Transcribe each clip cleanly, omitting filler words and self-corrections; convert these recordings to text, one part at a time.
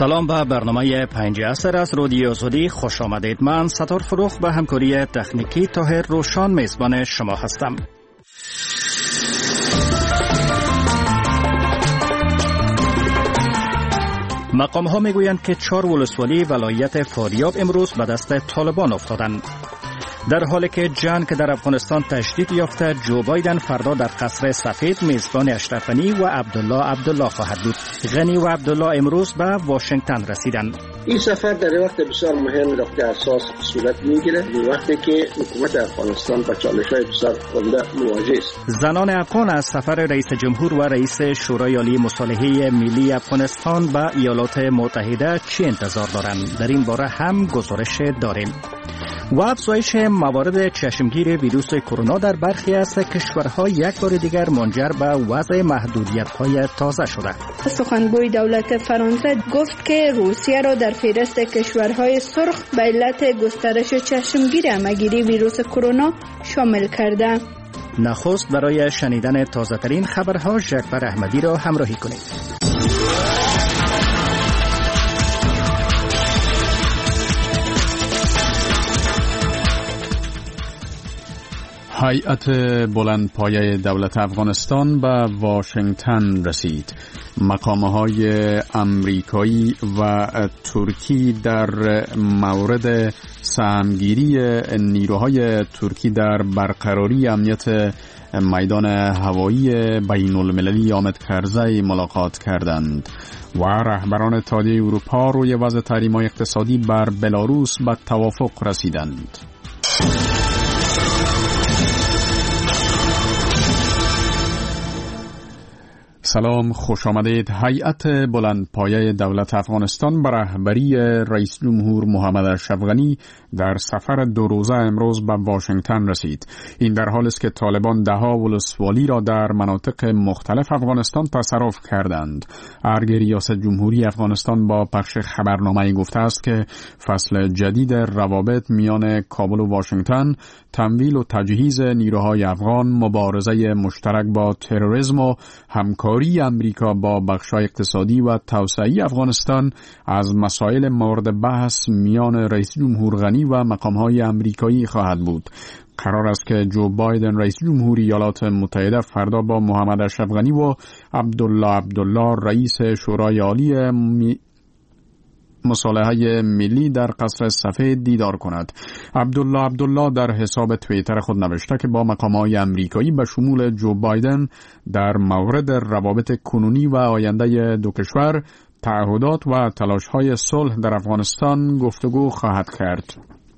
سلام به برنامه 5 عصر از رادیو زودی خوش آمدید. من ستار فروخ به همکاری تکنیکی طاهر روشان میزبان شما هستم. مقام ها میگویند که 4 ولسوالی ولایت فاریاب امروز به دست طالبان افتادند. در حالی که جنگ در افغانستان تشدید یافته، جو بایدن فردا در قصر سفید میزبان اشرف غنی و عبدالله خواهد بود. غنی و عبدالله امروز به واشنگتن رسیدند. این سفر در وقت بسیار مهم نقطه اساس صورت میگیره، در وقتی که حکومت افغانستان با چالش‌های بسیار گنده مواجه است. زنان افغان از سفر رئیس جمهور و رئیس شورای عالی مصالحه ملی افغانستان به ایالات متحده چه انتظار دارند؟ در این باره هم گزارش داریم. و افزایش موارد چشمگیر ویروس کرونا در برخی از کشورها یک بار دیگر منجر به وضع محدودیت‌های تازه شده. سخنگوی دولت فرانسه گفت که روسیه را در فهرست کشورهای سرخ به علت گسترش چشمگیر همه‌گیری ویروس کرونا شامل کرده. نخست برای شنیدن تازه‌ترین خبرها جعفر احمدی را همراهی کنید. هیئت بلندپایه دولت افغانستان به واشنگتن رسید. مقام‌های امریکایی و ترکی در مورد سهمگیری نیروهای ترکی در برقراری امنیت میدان هوایی بین المللی آمد کرزی ملاقات کردند و رهبران اتحادیه اروپا روی وضع تحریم‌های اقتصادی بر بلاروس به توافق رسیدند. سلام، خوش آمدید. هیئت بلندپایه دولت افغانستان به رهبری رئیس جمهور محمد اشرف غنی در سفر 2 روزه امروز به واشنگتن رسید. این در حالی است که طالبان ده‌ها ولسوالی را در مناطق مختلف افغانستان تصرف کردند. ارگ ریاست جمهوری افغانستان با پخش خبرنامه‌ای گفته است که فصل جدید روابط میان کابل و واشنگتن، تمویل و تجهیز نیروهای افغان، مبارزه مشترک با تروریسم و همکاری امریکا با بخش‌های اقتصادی و توسعه‌ای افغانستان از مسائل مورد بحث میان رئیس جمهور غنی و مقام‌های امریکایی خواهد بود. قرار است که جو بایدن رئیس جمهور ایالات متحده فردا با محمد اشرف غنی و عبدالله رئیس شورای عالی مصالحه ملی در قصر سفید دیدار کند. عبدالله در حساب توییتر خود نوشته که با مقام‌های امریکایی به شمول جو بایدن در مورد روابط کنونی و آینده دو کشور، تعهدات و تلاش‌های صلح در افغانستان گفتگو خواهد کرد.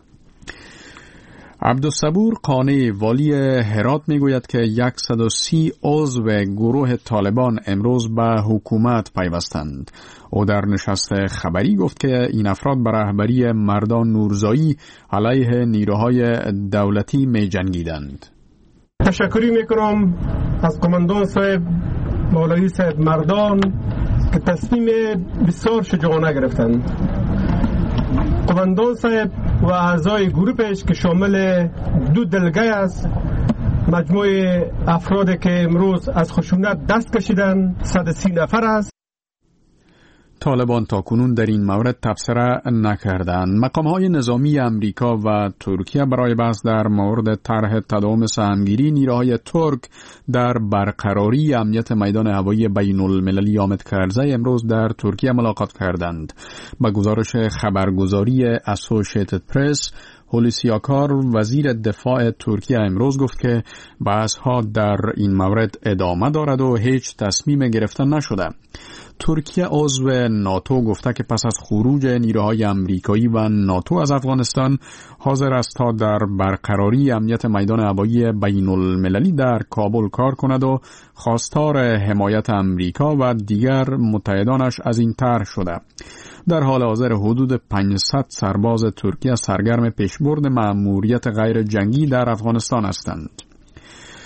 عبدالصبور قانی والی هرات میگوید که 130 عضو گروه طالبان امروز به حکومت پیوستند. او در نشست خبری گفت که این افراد به رهبری مردان نورزایی علیه نیروهای دولتی می جنگیدند. تشکری میکنم از قماندان صاحب مولوی صاحب مردان که تصمیم بسیار شجاعانه گرفتند. قماندان صاحب و اعضای گروهش که شامل 2 دلگه است، مجموع افرادی که امروز از خشونت دست کشیدن 130 نفر است. طالبان تاکنون در این مورد تبصره نکردند. مقام‌های نظامی امریکا و ترکیه برای بحث در مورد طرح تداوم سهمگیری نیروهای ترک در برقراری امنیت میدان هوایی بین المللی آمد کرزی امروز در ترکیه ملاقات کردند. با گزارش خبرگزاری اسوشیتد پرس، هولیسی آکار وزیر دفاع ترکیه امروز گفت که بحث‌ها در این مورد ادامه دارد و هیچ تصمیم گرفته نشده. ترکیه عضو ناتو گفته که پس از خروج نیروهای امریکایی و ناتو از افغانستان حاضر است تا در برقراری امنیت میدان هوایی بین المللی در کابل کار کند و خواستار حمایت امریکا و دیگر متحدانش از این طرح شده. در حال حاضر حدود 500 سرباز ترکیه سرگرم پیشبرد مأموریت غیر جنگی در افغانستان هستند.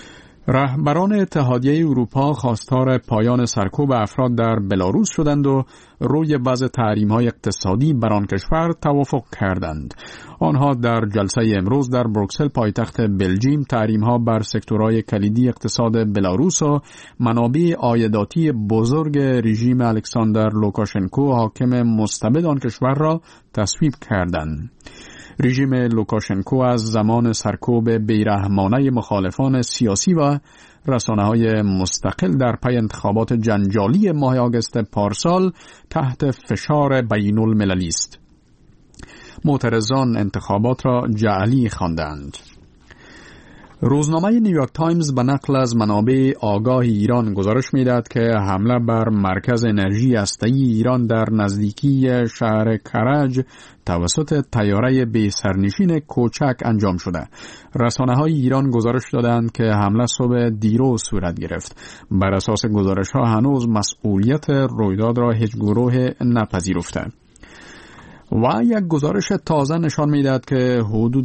رهبران اتحادیه اروپا خواستار پایان سرکوب افراد در بلاروس شدند و روی وضع تحریم‌های اقتصادی بر آن کشور توافق کردند. آنها در جلسه امروز در بروکسل پایتخت بلژیم تحریم‌ها بر سکتورهای کلیدی اقتصاد بلاروس و منابع عایداتی بزرگ رژیم الکساندر لوکاشنکو حاکم مستبد آن کشور را تصویب کردند. رژیم لوکاشنکو از زمان سرکوب بیرحمانه مخالفان سیاسی و رسانه‌های مستقل در پی انتخابات جنجالی ماه آگوست پارسال تحت فشار بین‌المللی است. معترضان انتخابات را جعلی خواندند. روزنامه نیویورک تایمز به نقل از منابع آگاه ایران گزارش می‌دهد که حمله بر مرکز انرژی هسته‌ای ایران در نزدیکی شهر کرج توسط طیاره بی سرنشین کوچک انجام شده. رسانه‌های ایران گزارش دادند که حمله صبح دیروز صورت گرفت. بر اساس گزارش‌ها هنوز مسئولیت رویداد را هیچ گروه نپذیرفته. و یک گزارش تازه نشان می‌دهد که حدود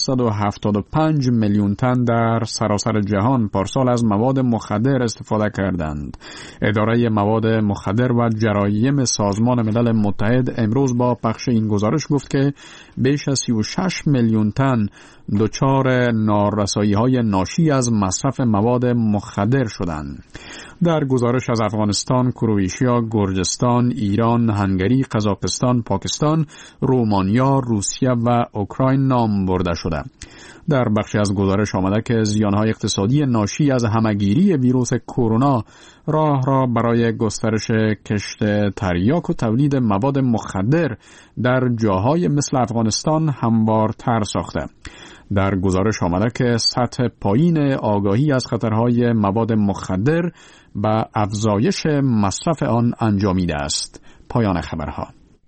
275 میلیون تن در سراسر جهان پارسال از مواد مخدر استفاده کردند. اداره مواد مخدر و جرایم سازمان ملل متحد امروز با پخش این گزارش گفت که بیش از 36 میلیون تن دچار نارسایی‌های ناشی از مصرف مواد مخدر شدند. در گزارش از افغانستان، کرواتیا، گرجستان، ایران، هنگری، قزاقستان، پاکستان، رومانیا، روسیه و اوکراین نام برده شده. در بخشی از گزارش آمده که زیانهای اقتصادی ناشی از همهگیری ویروس کرونا راه را برای گسترش کشت تریاک و تولید مواد مخدر در جاهای مثل افغانستان هموارتر ساخته. در گزارش آمده که سطح پایین آگاهی از خطرهای مواد مخدر به افزایش مصرف آن انجامیده است. پایان خبرها.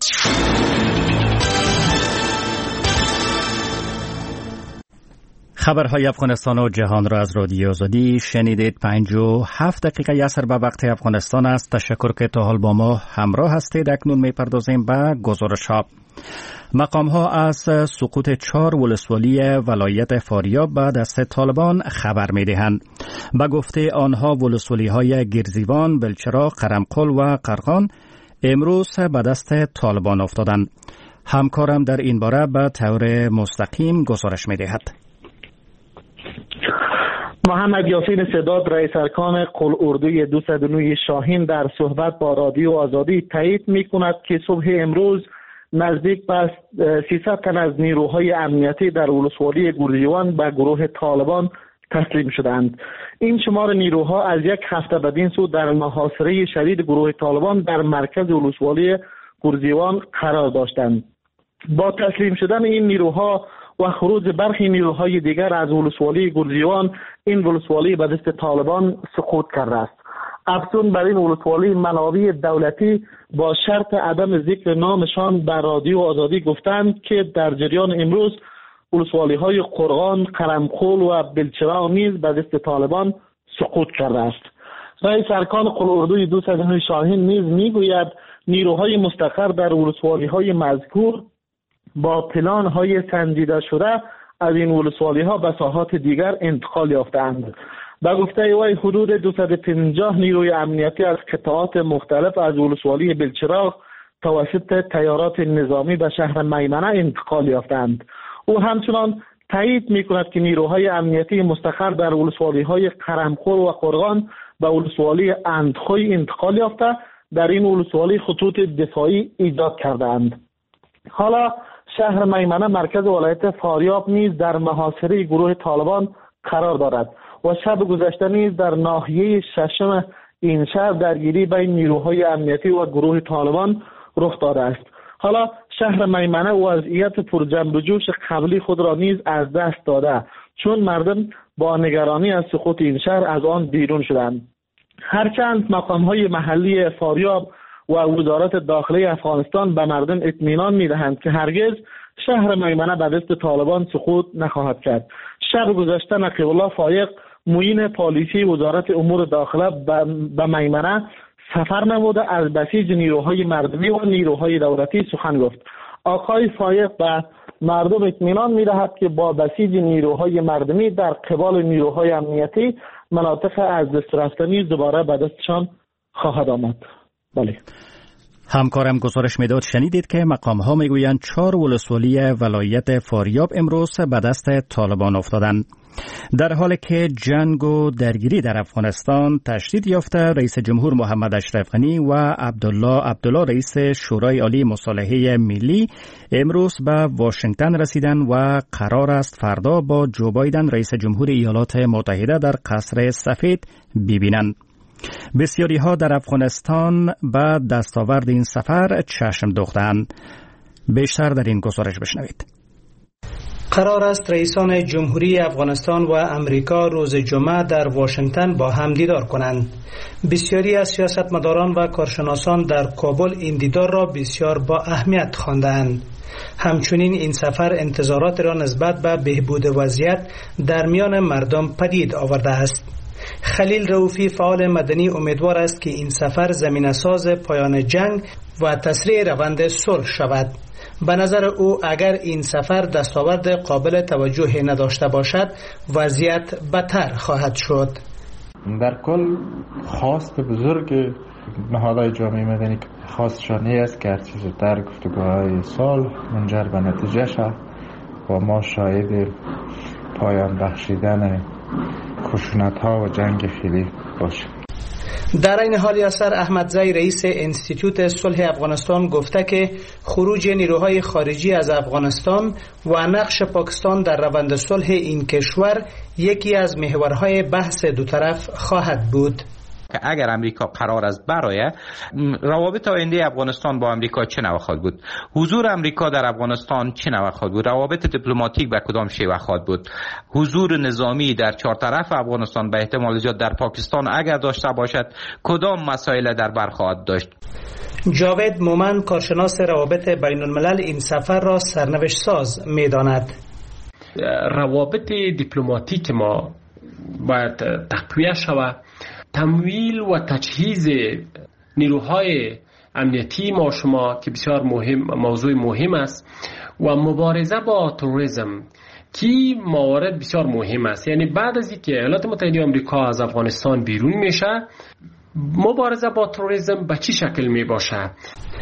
خبرهای افغانستان و جهان را از رادیو آزادی شنیدید. 57 دقیقه عصر به وقت افغانستان است. تشکر که تا حال با ما همراه هستید. اکنون میپردازیم به گزارش ها. مقام ها از سقوط 4 ولسوالی ولایت فاریاب به دست طالبان خبر می دهند. به گفته آنها ولسوالی های گرزیوان، بلچراغ، قرمقل و قرغان امروز به دست طالبان افتادند. همکارم در این باره به طور مستقیم گزارش می دهد. محمد یاسین سداد رئیس ارکان قل اردوی 209 شاهین در صحبت با رادیو آزادی تایید می کند که صبح امروز نزدیک به 300 تن از نیروهای امنیتی در ولسوالی گرزیوان به گروه طالبان تسلیم شدند. این شمار نیروها از یک هفته بدین سو در محاصره شدید گروه طالبان در مرکز ولسوالی گرزیوان قرار داشتند. با تسلیم شدن این نیروها و خروج برخی نیروهای دیگر از ولسوالی گرزیوان، این ولسوالی به دست طالبان سقوط کرده است. افزون بر این ولسوالی منابع دولتی با شرط عدم ذکر نامشان در رادیو آزادی گفتند که در جریان امروز ولسوالی های قرغان، قرمقل و بلچراغ نیز به دست طالبان سقوط کرده است. رئیس ارکان قل اردوی 209 شاهین نیز میگوید نیروهای مستقر در ولسوالی های مذکور با پلان های سنجیده شده از این ولسوالی ها به ساحات دیگر انتقال یافتند. به گفته وی حدود 250 نیروی امنیتی از قطعات مختلف از ولسوالی بلچراغ توسط تیارات نظامی به شهر میمنه انتقال یافتند. او همچنان تایید می‌کند که نیروهای امنیتی مستقر در ولسوالی های قرمقل و قرغان به ولسوالی اندخوی انتقال یافته در این ولسوالی خطوط دفاعی ایجاد کردند. حالا شهر میمنه مرکز ولایت فاریاب نیز در محاصره گروه طالبان قرار دارد و شب گذشته نیز در ناحیه ششم این شهر درگیری بین نیروهای امنیتی و گروه طالبان رخ داده است. حالا شهر میمنه وضعیت پر جنب و جوش قبلی خود را نیز از دست داده، چون مردم با نگرانی از سقوط این شهر از آن بیرون شدند. هرچند مقام‌های محلی فاریاب و وزارت داخلی افغانستان به مردم اطمینان می‌دهند که هرگز شهر میمنه به دست طالبان سقوط نخواهد کرد. شب گذشته نقیب الله فایق معین پالیسی وزارت امور داخله به میمنه سفر نموده از بسیج نیروهای مردمی و نیروهای دولتی سخن گفت. آقای فایق به مردم اطمینان می‌دهد که با بسیج نیروهای مردمی در قبال نیروهای امنیتی مناطق از دست رفتنی دوباره به دستشان خواهد آمد. بله. همکارم گزارش میداد شنیدید که مقام‌ها میگویند 4 ولسوالی ولایت فاریاب امروز به دست طالبان افتادند. در حالی که جنگ و درگیری در افغانستان تشدید یافته، رئیس جمهور محمد اشرف غنی و عبدالله رئیس شورای عالی مصالحه ملی امروز به واشنگتن رسیدند و قرار است فردا با جو بایدن رئیس جمهور ایالات متحده در قصر سفید ببینند. بسیاری ها در افغانستان به دستاورد این سفر چشم دوختند. بیشتر در این گزارش بشنوید. قرار است رئیسان جمهوری افغانستان و امریکا روز جمعه در واشنگتن با هم دیدار کنند. بسیاری از سیاستمداران و کارشناسان در کابل این دیدار را بسیار با اهمیت خواندند. همچنین این سفر انتظارات را نسبت به بهبود وضعیت در میان مردم پدید آورده است. خلیل رؤوفی فعال مدنی امیدوار است که این سفر زمینه‌ساز پایان جنگ و تسریع روند صلح شود. به نظر او اگر این سفر دستاورد قابل توجهی نداشته باشد وضعیت بدتر خواهد شد. در کل خواست بزرگ نهادهای جامعه مدنی خواستشان است که هرچی زودتر گفتگوهای صلح منجر به نتیجه شود و ما شاهد پایان بخشیدن خشونت‌ها و جنگ فعلی باشیم. در این حال یاسر احمدزی رئیس انستیتوت صلح افغانستان گفته که خروج نیروهای خارجی از افغانستان و نقش پاکستان در روند صلح این کشور یکی از محورهای بحث دو طرف خواهد بود. که اگر امریکا قرار است برآید، روابط آینده افغانستان با امریکا چه نوع خواهد بود؟ حضور امریکا در افغانستان چه نوع خواهد بود؟ روابط دیپلماتیک به کدام شیوه خواهد بود؟ حضور نظامی در 4 طرف افغانستان به احتمال زیاد در پاکستان اگر داشته باشد کدام مسائل در بر خواهد داشت؟ جاوید مومن کارشناس روابط بین الملل این سفر را سرنوشت ساز می‌داند. روابط دیپلماتیک ما باید تقویت شود. تمویل و تجهیز نیروهای امنیتی ما شما که بسیار موضوع مهم است و مبارزه با تروریسم که موارد بسیار مهم است. یعنی بعد از اینکه ایالات متحده آمریکا از افغانستان بیرون میشه، مبارزه با تروریسم به چه شکل می باشه؟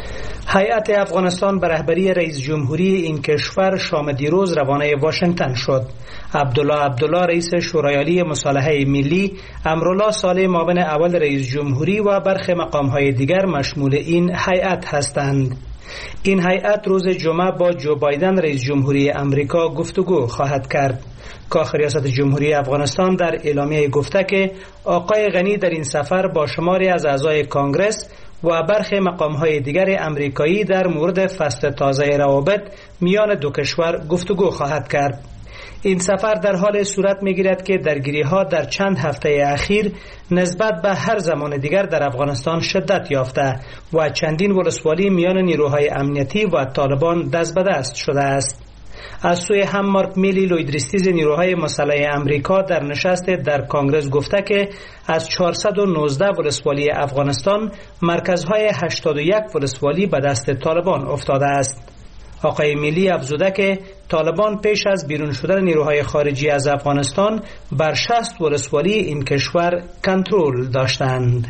هیئت افغانستان به رهبری رئیس جمهوری این کشور شام دیروز روانه واشنگتن شد. عبدالله رئیس شورای عالی مصالحه ملی، امرالله صالح معاون اول رئیس جمهوری و برخی مقام‌های دیگر مشمول این هیئت هستند. این هیئت روز جمعه با جو بایدن رئیس جمهوری امریکا گفتگو خواهد کرد. کاخ ریاست جمهوری افغانستان در اعلامیه گفته که آقای غنی در این سفر با شماری از اعضای کانگرس و برخی مقام‌های دیگر امریکایی در مورد فصل تازه روابط میان دو کشور گفتگو خواهد کرد. این سفر در حال صورت می‌گیرد که درگیری‌ها در چند هفته اخیر نسبت به هر زمان دیگر در افغانستان شدت یافته و چندین ولسوالی میان نیروهای امنیتی و طالبان دست به دست شده است. از سوی هم مارک میلی لویدریستیز نیروهای مسلح امریکا در نشست در کانگرس گفته که از 419 ولسوالی افغانستان مرکزهای 81 ولسوالی به دست طالبان افتاده است. آقای میلی افزوده که طالبان پیش از بیرون شدن نیروهای خارجی از افغانستان بر 60 ولسوالی این کشور کنترل داشتند.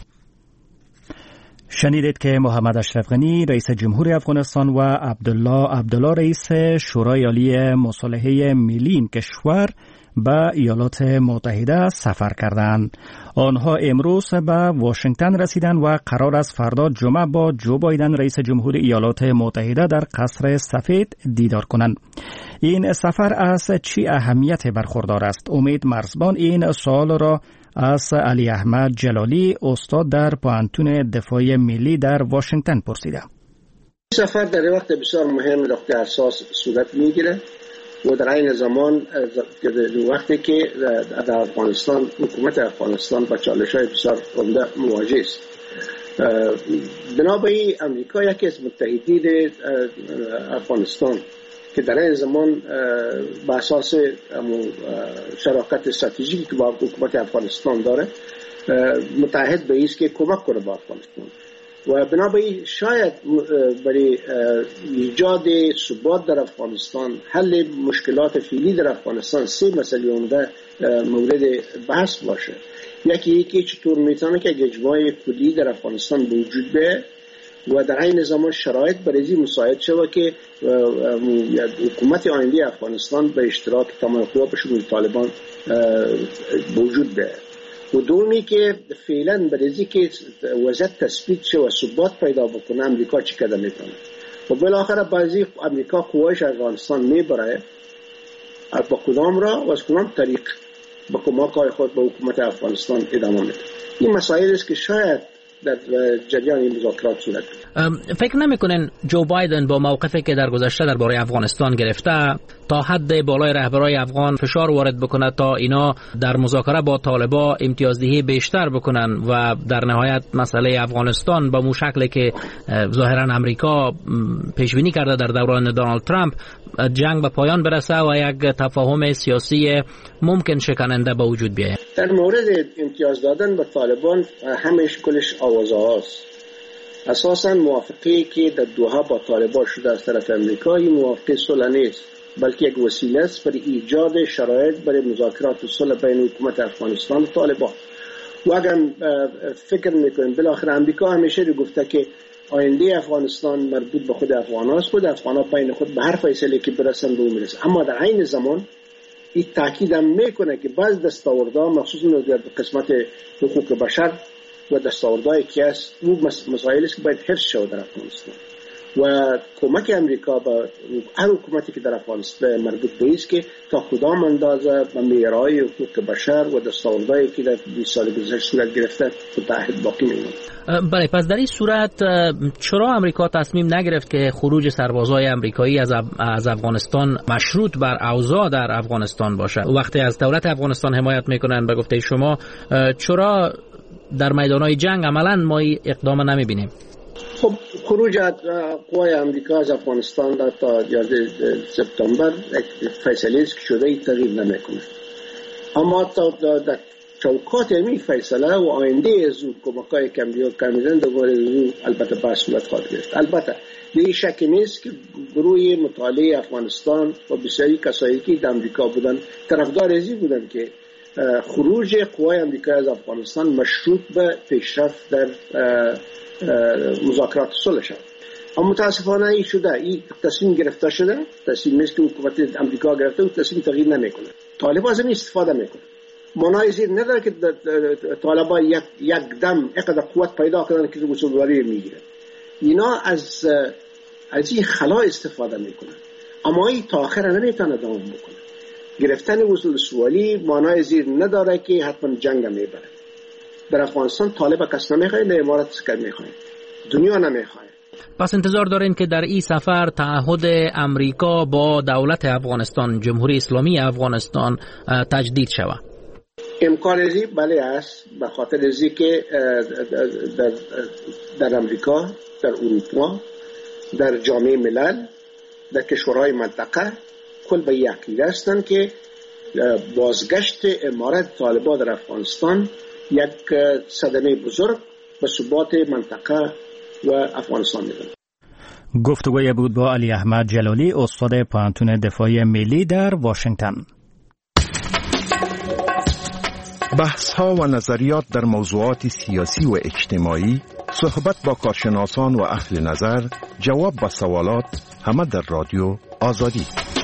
شنیدید که محمد اشرف غنی رئیس جمهور افغانستان و عبدالله رئیس شورای عالی مصالحه ملی این کشور به ایالات متحده سفر کردند. آنها امروز به واشنگتن رسیدند و قرار است فردا جمعه با جو بایدن رئیس جمهور ایالات متحده در قصر سفید دیدار کنند. این سفر از چه اهمیت برخوردار است؟ امید مرزبان این سوال را از علی احمد جلالی استاد در پوهنتون دفاع ملی در واشنگتن پرسیده. سفر در وقت بسیار مهم نقطه اساس صورت میگیره و در این زمان وقتی که در افغانستان حکومت افغانستان با چالش‌های بسیار عمده مواجه است. بنابراین امریکا یکی از متحدین افغانستان که در این زمان به اساس شراکت استراتژیکی که با حکومت افغانستان داره متحد به است که کمک کنه به افغانستان. و بنابراین شاید برای ایجاد ثبات در افغانستان، حل مشکلات فعلی در افغانستان، 3 مسئله عمده مورد بحث باشه. یکی چطور میتونه که اجماع کلی در افغانستان به وجود بیاید و در این زمان شرایط برای مساعد شود که حکومت آینده افغانستان به اشتراک تمام قوا به شمول طالبان به وجود بیاید. و دومی که فعلا برای که وضعیت تثبیت شه و ثبات پیدا بکنه امریکا چی کده میکنه و بالاخره بعضی امریکا قوایش افغانستان میبره با کدام را و از کدام طریق با کمک خود به حکومت افغانستان ادامه میده. این مسائل است که شاید در جریان این مذاکرات صورت بگیرد. فکر نمیکنین جو بایدن با موقفی که در گذشته درباره افغانستان گرفته تا حد بالای رهبرای افغان فشار وارد بکنه تا اینا در مذاکره با طالبان امتیازدهی بیشتر بکنن و در نهایت مسئله افغانستان با مو شکلی که ظاهرا امریکا پیش بینی کرده در دوران دونالد ترامپ جنگ به پایان برسه و یک تفاهم سیاسی ممکن شکننده به وجود بیاید؟ در مورد امتیاز دادن به طالبان همش کلش آوازه هاست. اساساً موافقه که در دوحه با طالبان شده از طرف امریکا این موافقه صلح نیست، بلکه یک وسیله است برای ایجاد شرایط برای مذاکرات صلح بین حکومت افغانستان و طالبان. و اگر فکر میکنیم بالاخره امریکا همیشه گفته که آینده افغانستان مربوط به خود افغان هاست، خود افغان ها بین خود به هر فیصله که برسن به اون میرسن. اما در این زمان این تاکید هم میکنه که بعض دستاوردها مخصوصا در قسمت حقوق بشر و دستاوردهای که است اون مسائل است که باید حفظ شود در افغانستان و کمک امریکا به هر حکومتی که در افغانستان مربوط به است که تا کدام اندازه به معیارهای حقوق بشر و دستاوردهایی که در 20 سال گذشته صورت گرفته متحد باقی میمونه. بله، پس در این صورت چرا امریکا تصمیم نگرفت که خروج سربازای امریکایی از افغانستان مشروط بر اوضاع در افغانستان باشه؟ وقتی از دولت افغانستان حمایت میکنن به گفته شما، چرا در میدانهای جنگ عملاً ما اقدام نمیبینیم؟ خب خروج قوای امریکا از افغانستان در تا 11 سپتامبر فیصله است که شده ای تغییر نمیکنه. اما در چوکات این فیصله و آینده از اون کمک‌های که امریکا میدن دوباره اون البته بحث صورت خواهد گرفت. البته به شک نیست که گروه مطالعه افغانستان و بسیاری کسایی که در امریکا بودن طرفدار ازی بودن که خروج قوای امریکا از افغانستان مشروط به پیشرفت در مذاکرات صلح شد. اما متاسفانه این شده، این تصمیم گرفته شده، تصمیم نیست که حکومت امریکا گرفته و تصمیم تغییر نمیکنه. طالبان از این استفاده میکنه. معنای زیر نداره که طالبان یک دم اینقدر قوت پیدا کردن که وصولواری میگیره. اینا از این خلا استفاده میکنن. اما این تا آخر نمیتونه دوام بکنه. گرفتن وصول سوالی معنای زیر نداره که حتما جنگ میبره. در افغانستان طالب کس نمیخواه، نه امارات سکر میخواه، دنیا نمیخواه. پس انتظار دارین که در این سفر تعهد امریکا با دولت افغانستان، جمهوری اسلامی افغانستان تجدید شود؟ امکان ازی بله است، به خاطر ازی که در امریکا، در اروپا، در جامعه ملل، در کشورهای منطقه کل به یک عقیده هستند که بازگشت امارت طالبان در افغانستان یک صدمه بزرگ به ثبات منطقه و افغانستان می‌دهد. گفتگوی بود با علی احمد جلالی، استاد پوهنتون دفاعی ملی در واشنگتن. بحث‌ها و نظریات در موضوعات سیاسی و اجتماعی، صحبت با کارشناسان و اهل نظر، جواب به سوالات، همه در رادیو آزادی.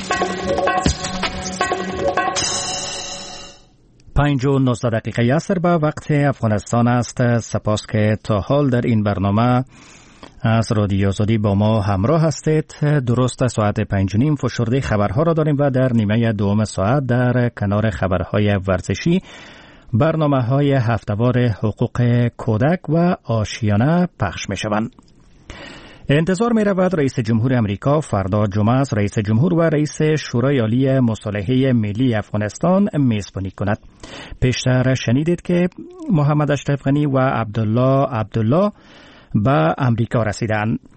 5:19 عصر به وقت افغانستان است. سپاس که تا حال در این برنامه از رادیو آزادی با ما همراه هستید. درست ساعت 5:30 فشرده خبرها را داریم و در نیمه دوم ساعت در کنار خبرهای ورزشی برنامه‌های هفته‌وار حقوق کودک و آشیانه پخش می‌شوند. انتظار می رود رئیس جمهور امریکا فردا جمعه است رئیس جمهور و رئیس شورای عالی مصالحه ملی افغانستان میزبانی کند. پیشتر شنیدید که محمد اشرف غنی و عبدالله به امریکا رسیدند.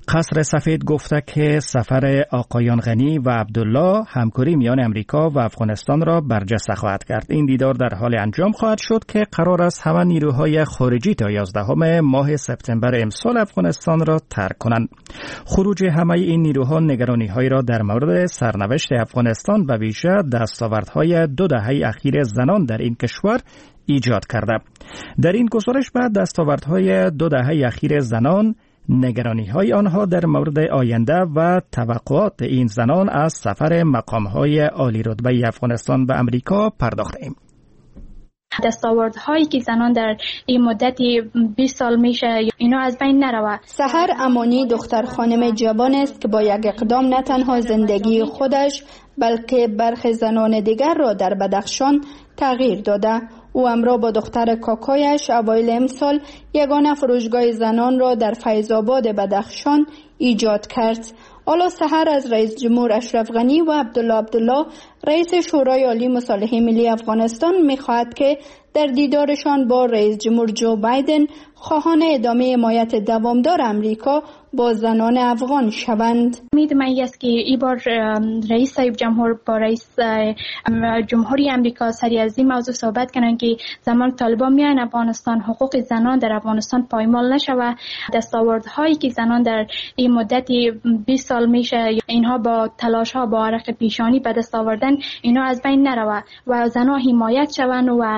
قصر سفید گفته که سفر آقایان غنی و عبدالله همکاری میان امریکا و افغانستان را برجسته خواهد کرد. این دیدار در حال انجام خواهد شد که قرار است همه نیروهای خارجی تا 11 ماه سپتامبر امسال افغانستان را ترک کنند. خروج همه این نیروها نگرانی‌هایی را در مورد سرنوشت افغانستان و ویژه دستاوردهای 2 دهه اخیر زنان در این کشور ایجاد کرده. در این گزارش بعد دستاوردهای 2 دهه اخیر زنان، نگرانی‌های آنها در مورد آینده و توقعات این زنان از سفر مقام‌های عالی رتبه افغانستان به امریکا پرداختیم. دستاوردهایی که زنان در این مدت 20 سال میشه اینا از بین نروه. سحر امانی دختر خانم جوان است که با یک اقدام نه تنها زندگی خودش بلکه برخی زنان دیگر را در بدخشان تغییر داده. او همراه با دختر کاکایش اوایل امسال یگانه فروشگاه زنان را در فیض‌آباد بدخشان ایجاد کرد. حالا سحر از رئیس جمهور اشرف غنی و عبدالله رئیس شورای عالی مصالحه ملی افغانستان می‌خواهد که در دیدارشان با رئیس جمهور جو بایدن خواهان ادامه حمایت دوامدار امریکا با زنان افغان شوند. امید من است که این بار رئیس صاحب جمهور با رئیس جمهوری امریکا سری از این موضوع صحبت کنند که زمان طالبان میان افغانستان حقوق زنان در افغانستان پایمال نشود. دستاوردهایی که زنان در این مدت 20 سال میشه اینها با تلاش ها با عرق پیشانی به دست آوردن اینا از بین نروه و زنان حمایت شوند و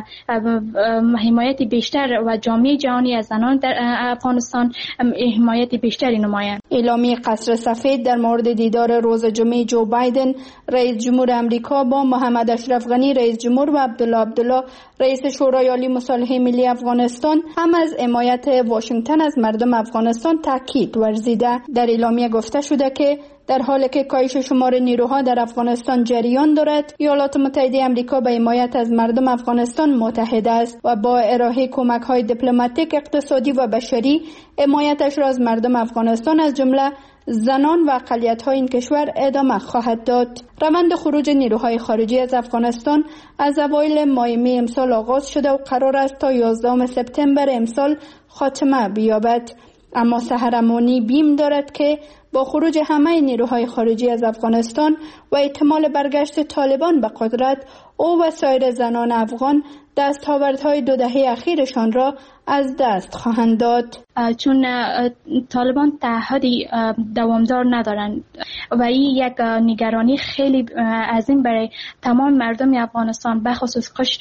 حمایت بیشتر و جامعه جهانی از زنان در افغانستان حمایت بیشتری نمایند. اعلامیه قصر سفید در مورد دیدار روز جمعه جو بایدن رئیس جمهور امریکا با محمد اشرف غنی رئیس جمهور و عبدالله رئیس شورای عالی مصالحه ملی افغانستان هم از حمایت واشنگتن از مردم افغانستان تاکید ورزیده. در اعلامیه گفته شده که در حالی که کاهش شمار نیروها در افغانستان جریان دارد، ایالات متحده آمریکا به حمایت از مردم افغانستان متحد است و با ارائه کمک‌های دیپلماتیک، اقتصادی و بشری حمایتش را از مردم افغانستان از جمله زنان و اقلیت‌های این کشور ادامه خواهد داد. روند خروج نیروهای خارجی از افغانستان از اوایل ماه می امسال آغاز شده و قرار است تا 11 سپتامبر امسال خاتمه بیابد. اما سحر امانی بیم دارد که با خروج همه نیروهای خارجی از افغانستان و احتمال برگشت طالبان به قدرت، او و سایر زنان افغان دستاوردهای 2 دهه اخیرشان را از دست خواهند داد. چون طالبان تعهدی دوامدار ندارند و این یک نگرانی خیلی عظیم برای تمام مردم افغانستان به خصوص قشر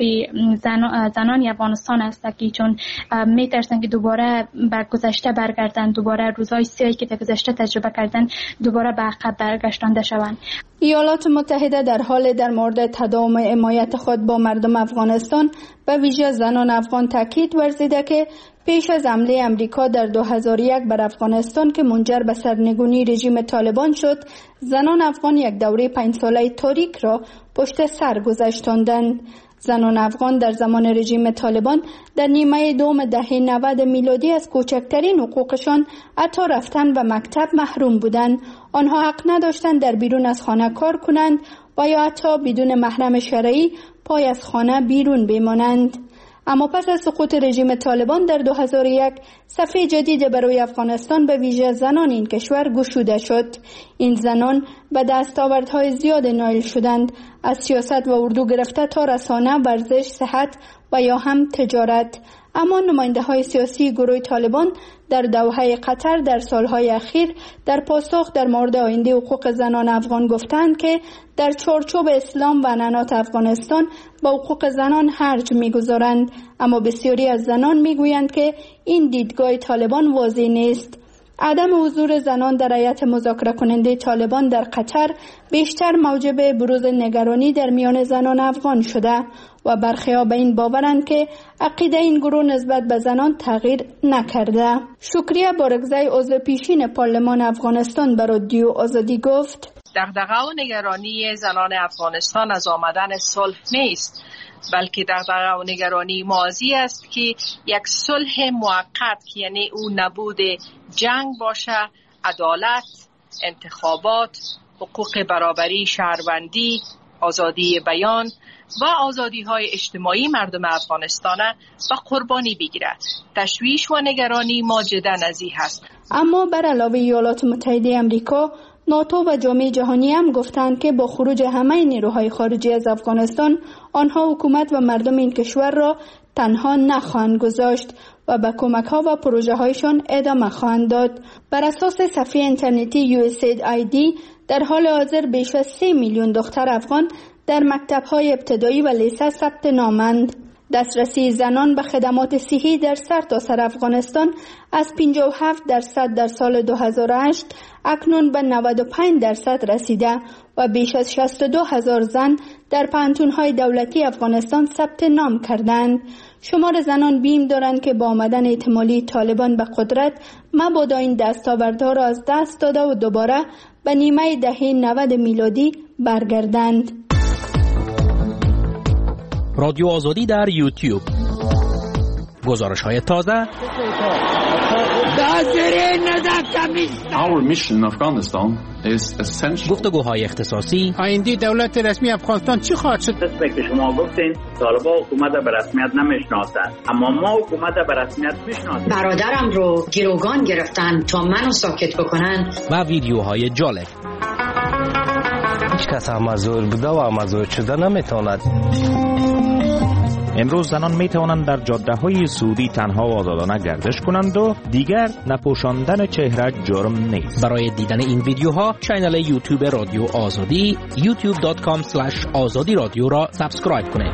زنان افغانستان است که چون میترسن که دوباره به گذشته برگردن، دوباره روزهای سیاهی که در گذشته تجربه کردن دوباره به عقب برگشتانده شوند. ایالات متحده در حال در مورد تداوم حمایت خود با مردم افغانستان به ویژه زنان افغان تاکید ورزیده که پیش از حمله امریکا در 2001 بر افغانستان که منجر به سرنگونی رژیم طالبان شد، زنان افغان یک دوره 5 ساله تاریک را پشت سر گذاشتند. زنان افغان در زمان رژیم طالبان در نیمه دوم دهه 90 میلادی از کوچکترین حقوقشان حتی رفتن به مکتب محروم بودند. آنها حق نداشتند در بیرون از خانه کار کنند و یا حتی بدون محرم شرعی پای از خانه بیرون بمانند. اما پس از سقوط رژیم طالبان در 2001 صفحه جدید برای افغانستان به ویژه زنان این کشور گشوده شد. این زنان به دستاوردهای زیاد نائل شدند، از سیاست و اردو گرفته تا رسانه، ورزش، صحت و یا هم تجارت. اما نماینده های سیاسی گروه طالبان در دوحه قطر در سالهای اخیر در پاسخ در مورد آینده حقوق زنان افغان گفتند که در چارچوب اسلام و عنعنات افغانستان با حقوق زنان حرج می‌گذارند، اما بسیاری از زنان می‌گویند که این دیدگاه طالبان واضح نیست. عدم حضور زنان در هیئت مذاکره کننده طالبان در قطر بیشتر موجب بروز نگرانی در میان زنان افغان شده و برخی‌ها به این باورند که عقیده این گروه نسبت به زنان تغییر نکرده. شکریه بارگزای عضو پیشین پارلمان افغانستان به رادیو آزادی گفت: دغدغه و نگرانی زنان افغانستان از آمدن صلح نیست، بلکه دغدغه و نگرانی ماضی است که یک صلح موقت، یعنی او نبود جنگ باشه، عدالت، انتخابات، حقوق برابری شهروندی آزادی بیان و آزادی های اجتماعی مردم افغانستان به قربانی بگیرد. تشویش و نگرانی ما جدا نزدیک است. اما بر علاوه ایالات متحده آمریکا، ناتو و جامعه جهانی هم گفتند که با خروج همه نیروهای خارجی از افغانستان، آنها حکومت و مردم این کشور را تنها نخواهند گذاشت و به کمک‌ها و پروژه‌هایشان ادامه خواهند داد. بر اساس صفحه اینترنتی USAID در حال حاضر بیش از 3 میلیون دختر افغان در مکتب‌های ابتدایی و لیسه ثبت نامند. دسترسی زنان به خدمات صحی در سرتاسر افغانستان از 57% در سال 2008 اکنون به 95% رسیده و بیش از 62,000 زن در پانتون‌های دولتی افغانستان ثبت نام کردند. شمار زنان بیم دارند که با آمدن احتمالی طالبان به قدرت مبادا این دستاوردها را از دست داده و دوباره به نیمه دهه 90 میلادی برگردند. رادیو آزادی در یوتیوب. گزارش‌های تازه. گفتگوهای اختصاصی. آینده دولت رسمی افغانستان چی خواهد شد؟ که شما گفتین طالبان حکومت به رسمیت نمیشناسند، اما ما حکومت به رسمیت میشناسیم. برادرم رو گروگان گرفتن تا منو ساکت بکنن. و ویدیوهای جالب. هیچ کس مزور بوده و مزور شده نمیتواند. امروز زنان می توانند در جاده‌های سعودی تنها و آزادانه گردش کنند و دیگر نپوشاندن چهره جرم نیست. برای دیدن این ویدیوها کانال یوتیوب رادیو آزادی youtube.com/azadi رادیو را سابسکرایب کنید.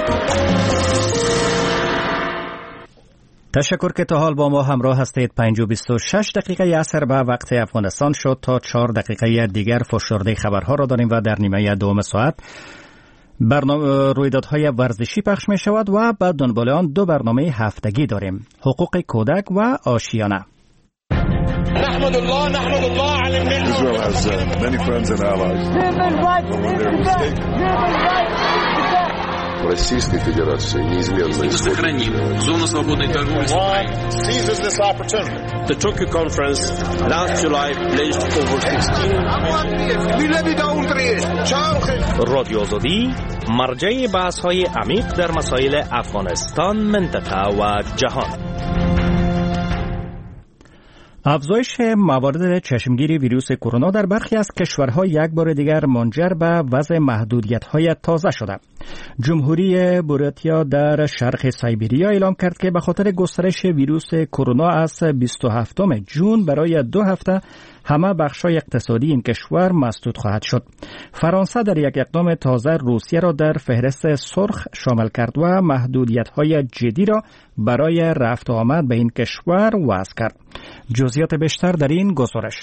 تشکر که تا حال با ما همراه هستید. 5:26 دقیقه عصر به وقت افغانستان شد. تا 4 دقیقه دیگر فشرده خبرها را داریم و در نیمه دوم ساعت رویدادهای ورزشی پخش می شود و بعد دنبال آن 2 برنامه هفتگی داریم: حقوق کودک و آشیانه. نحمد الله على النعمة. Israel has many friends and allies. Российской Федерации неизменно сохраним зону свободной торговли с Украиной. Seizes this opportunity. The Tokyo conference last July pledged over 16 رادیو آزادی مرجع بحث‌های عمیق در مسائل افغانستان، منطقه و جهان. افزایش موارد چشمگیری ویروس کرونا در برخی از کشورها یک بار دیگر منجر به وضع محدودیت‌های تازه شده. جمهوری بوریاتیا در شرق سایبریا اعلام کرد که به خاطر گسترش ویروس کرونا از 27 ژوئن برای 2 هفته همه بخش‌های اقتصادی این کشور مسدود خواهد شد. فرانسه در یک اقدام تازه روسیه را در فهرست سرخ شامل کرد و محدودیت‌های جدی را برای رفت و آمد به این کشور وضع کرد. جزئیات بیشتر در این گزارش.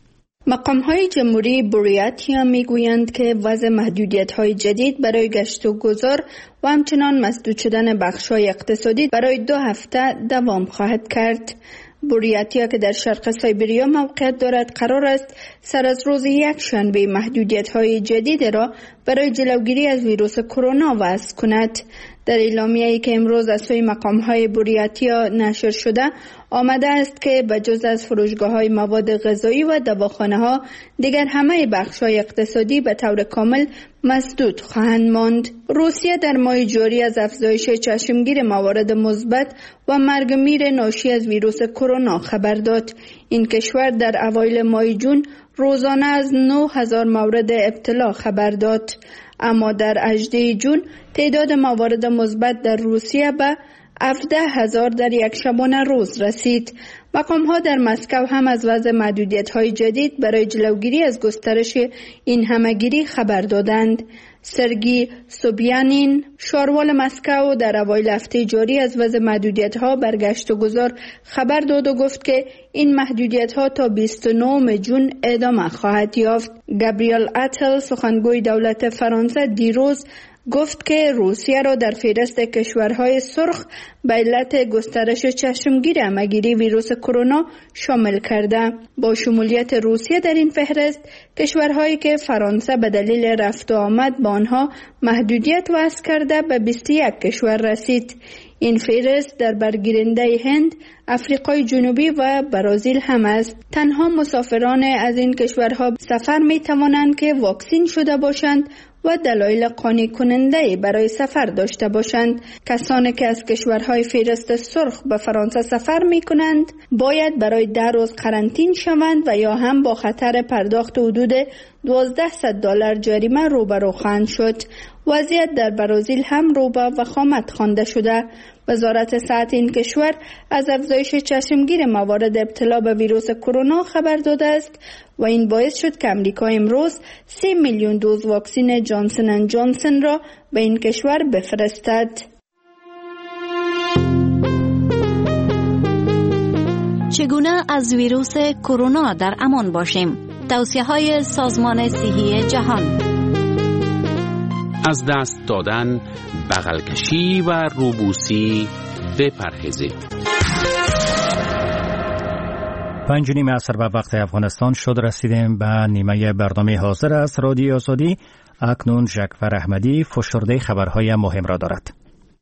مقام‌های جمهوری بوریاتیا میگویند که وضع محدودیت‌های جدید برای گشت و گذار و همچنان مسدود شدن بخش‌های اقتصادی برای 2 هفته دوام خواهد کرد. بوریاتیا که در شرق سایبریا موقعیت دارد قرار است سر از روز یکشنبه محدودیت‌های جدید را برای جلوگیری از ویروس کرونا وضع کند. در اعلامیه‌ای که امروز از سوی مقام‌های بوریاتیا نشر شده آمده است که بجز از فروشگاه‌های مواد غذایی و دواخانه‌ها دیگر همه بخش‌های اقتصادی به طور کامل مسدود خواهند ماند. روسیه در ماه جاری از افزایش چشمگیر موارد مثبت و مرگ میر ناشی از ویروس کرونا خبر داد. این کشور در اوایل ماه ژوئن روزانه از 9,000 مورد ابتلا خبر داد، اما در 18 ژوئن تعداد موارد مثبت در روسیه به 17,000 در یک شبانه روز رسید. مقام‌ها در مسکو هم از وضع محدودیت‌های جدید برای جلوگیری از گسترش این همه‌گیری خبر دادند. سرگی سوبیانین، شاروال مسکو، در اوایل هفته جاری از وضع محدودیت‌ها بر گشت و گذار خبر داد و گفت که این محدودیت‌ها تا 29 ژوئن ادامه خواهد یافت. گابریل اتل، سخنگوی دولت فرانسه، دیروز گفت که روسیه را در فهرست کشورهای سرخ به علت گسترش چشمگیر همه‌گیری ویروس کرونا شامل کرده. با شمولیت روسیه در این فهرست، کشورهایی که فرانسه به دلیل رفت و آمد با آنها محدودیت وضع کرده به 21 کشور رسید. این فهرست در برگیرنده هند، افریقای جنوبی و برزیل هم است. تنها مسافران از این کشورها سفر می توانند که واکسین شده باشند و دلایل قانع کننده برای سفر داشته باشند. کسانی که از کشورهای فهرست سرخ به فرانسه سفر می کنند باید برای 10 روز قرنطین شوند و یا هم با خطر پرداخت حدود $1200 جریمه روبرو خواهند شد. وضعیت در برزیل هم رو به وخامت خوانده شده. وزارت صحت این کشور از افزایش چشمگیر موارد ابتلا به ویروس کرونا خبر داده است و این باعث شد که امریکا امروز 3 میلیون دوز واکسن جانسن اند جانسن را به این کشور بفرستد. چگونه از ویروس کرونا در امان باشیم؟ توصیه‌های سازمان صحی جهان: از دست دادن، بغل کشی و روبوسی بپرهیزید. 5:30 عصر به وقت افغانستان شد. رسیدیم به نیمه برنامه حاضر است رادیو آزادی. اکنون جعفر احمدی فشرده خبرهای مهم را دارد.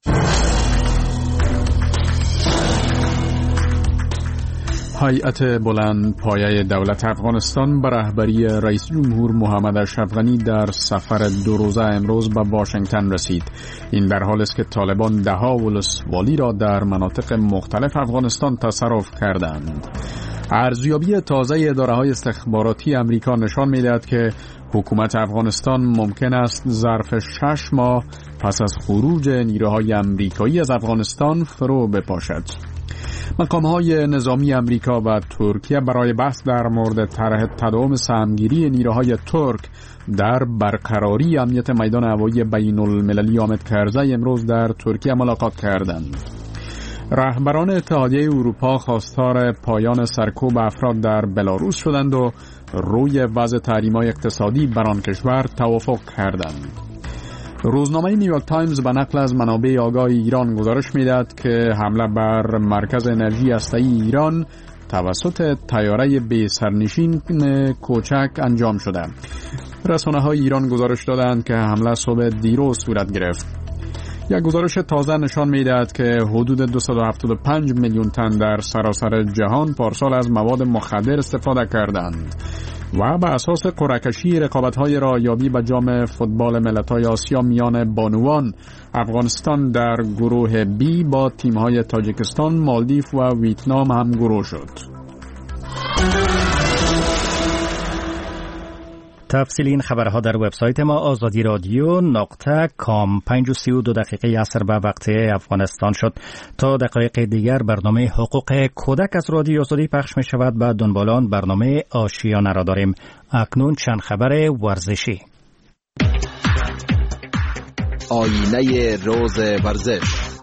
هیئت بلند پایه دولت افغانستان به رهبری رئیس جمهور محمد اشرف غنی در سفر 2 روزه امروز به واشنگتن رسید. این در حالی است که طالبان دهها ولسوالی را در مناطق مختلف افغانستان تصرف کردند. ارزیابی تازه اداره‌های استخباراتی امریکا نشان می‌دهد که حکومت افغانستان ممکن است ظرف 6 ماه پس از خروج نیروهای امریکایی از افغانستان فرو بپاشد. مقام‌های نظامی امریکا و ترکیه برای بحث در مورد طرح تداوم سهمگیری نیروهای ترک در برقراری امنیت میدان هوایی بین‌المللی حامد کرزی امروز در ترکیه ملاقات کردند. رهبران اتحادیه اروپا خواستار پایان سرکوب افراد در بلاروس شدند و روی وضع تحریم‌های اقتصادی بر آن کشور توافق کردند. روزنامه نیویورک تایمز به نقل از منابع آگاه ایران گزارش می‌دهد که حمله بر مرکز انرژی هسته‌ای ایران توسط طیاره بی سرنشین کوچک انجام شده. رسانه‌های ایران گزارش دادند که حمله صبح دیروز صورت گرفت. یک گزارش تازه نشان می‌دهد که حدود 275 میلیون تن در سراسر جهان پارسال از مواد مخدر استفاده کردند. و به اساس قرعه‌کشی رقابت‌های رایابی به جام فوتبال ملت‌های آسیا میان بانوان، افغانستان در گروه بی با تیم‌های تاجیکستان، مالدیو و ویتنام هم گروه شد. تفصیل این خبرها در وبسایت ما آزادی رادیو .com. 5:32 عصر به وقت افغانستان شد. تا دقایق دیگر برنامه حقوق کودک از رادیو آزادی پخش می شود. بعد دنبالان برنامه آشیانه را داریم. اکنون چند خبر ورزشی. آینه روز ورزش.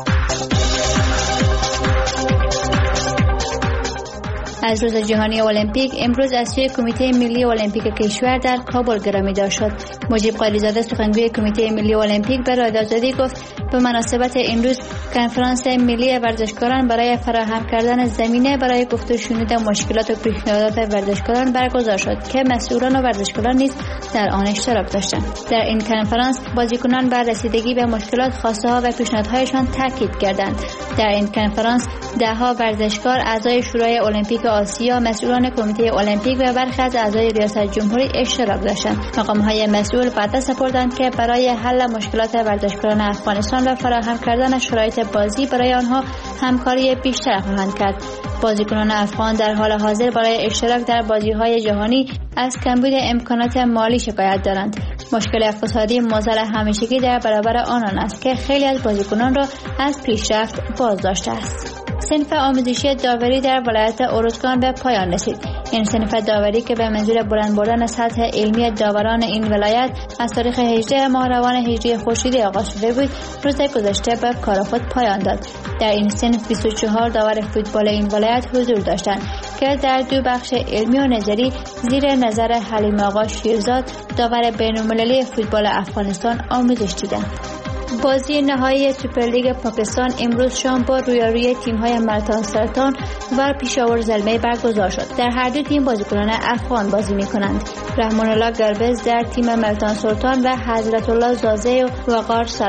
از روز جهانی المپیک امروز از سوی کمیته ملی المپیک کشور در کابل گرامیدار شد. مجیب قالیزاده سخنگوی کمیته ملی المپیک به رادیو آزادی گفت به مناسبت این روز کنفرانس ملی ورزشکاران برای فراهم کردن زمینه برای گفت و شنود مشکلات و پیشنهادات ورزشکاران برگزار شد که مسئولان و ورزشکاران نیز در آن اشتراک داشتند. در این کنفرانس بازیکنان بر رسیدگی به مشکلات، خواسته‌ها و پیشنهادهایشان تاکید کردند. در این کنفرانس ده‌ها ورزشکار، اعضای شورای المپیک آسیا، مسئولان کمیته المپیک و برخی از اعضای ریاست جمهوری اشتراک داشتند. مقام‌های مسئول وعده سپردند که برای حل مشکلات ورزشکاران افغانستان و فراهم کردن شرایط بازی برای آنها همکاری بیشتر خواهند کرد. بازیکنان افغان در حال حاضر برای اشتراک در بازی‌های جهانی از کمبود امکانات مالی شکایت دارند. مشکل اقتصادی معضل همیشگی در برابر آنان است که خیلی از بازیکنان را از پیشرفت باز داشته است. صنف آموزشی داوری در ولایت اروزگان به پایان رسید. این صنف داوری که به منظور بلند بردن سطح علمی داوران این ولایت از تاریخ 18 مهربان هجری خورشیدی آغاز شده بود، روز گذشته به کار خود پایان داد. در این صنف 24 داور فوتبال این ولایت حضور داشتند که در 2 بخش علمی و نظری زیر نظر حلیم آقا شیرزاد داور بین‌المللی فوتبال افغانستان آموزش دیدند. بازی نهایی سوپرلیگ پاکستان امروز شام با رویاروی تیم‌های ملتان سلطان و پیشاور زلمه برگزار شد. در هر دو تیم بازیکنان افغان بازی می‌کنند. رحمان الله گربز در تیم ملتان سلطان و حضرت الله زازه و وقار سلام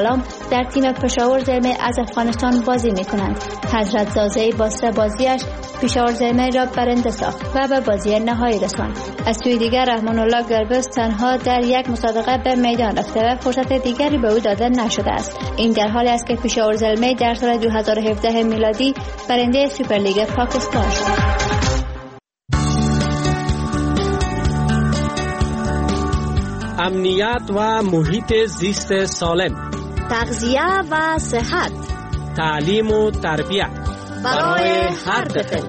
در تیم پشاور زلمه از افغانستان بازی می‌کنند. حضرت زازی با 3 بازیش پشاور زلمه را برنده ساخت و به بازی نهایی رساند. از سوی دیگر رحمان الله گربز تنها در یک مسابقه به میدان رفته و فرصت دیگری به او داده نشده است. این در حالی است که پشاور زلمه در سال 2017 میلادی برنده سوپرلیگ پاکستان شد. امنیت و محیط زیست سالم، تغذیه و صحت، تعلیم و تربیت برای هر طفل.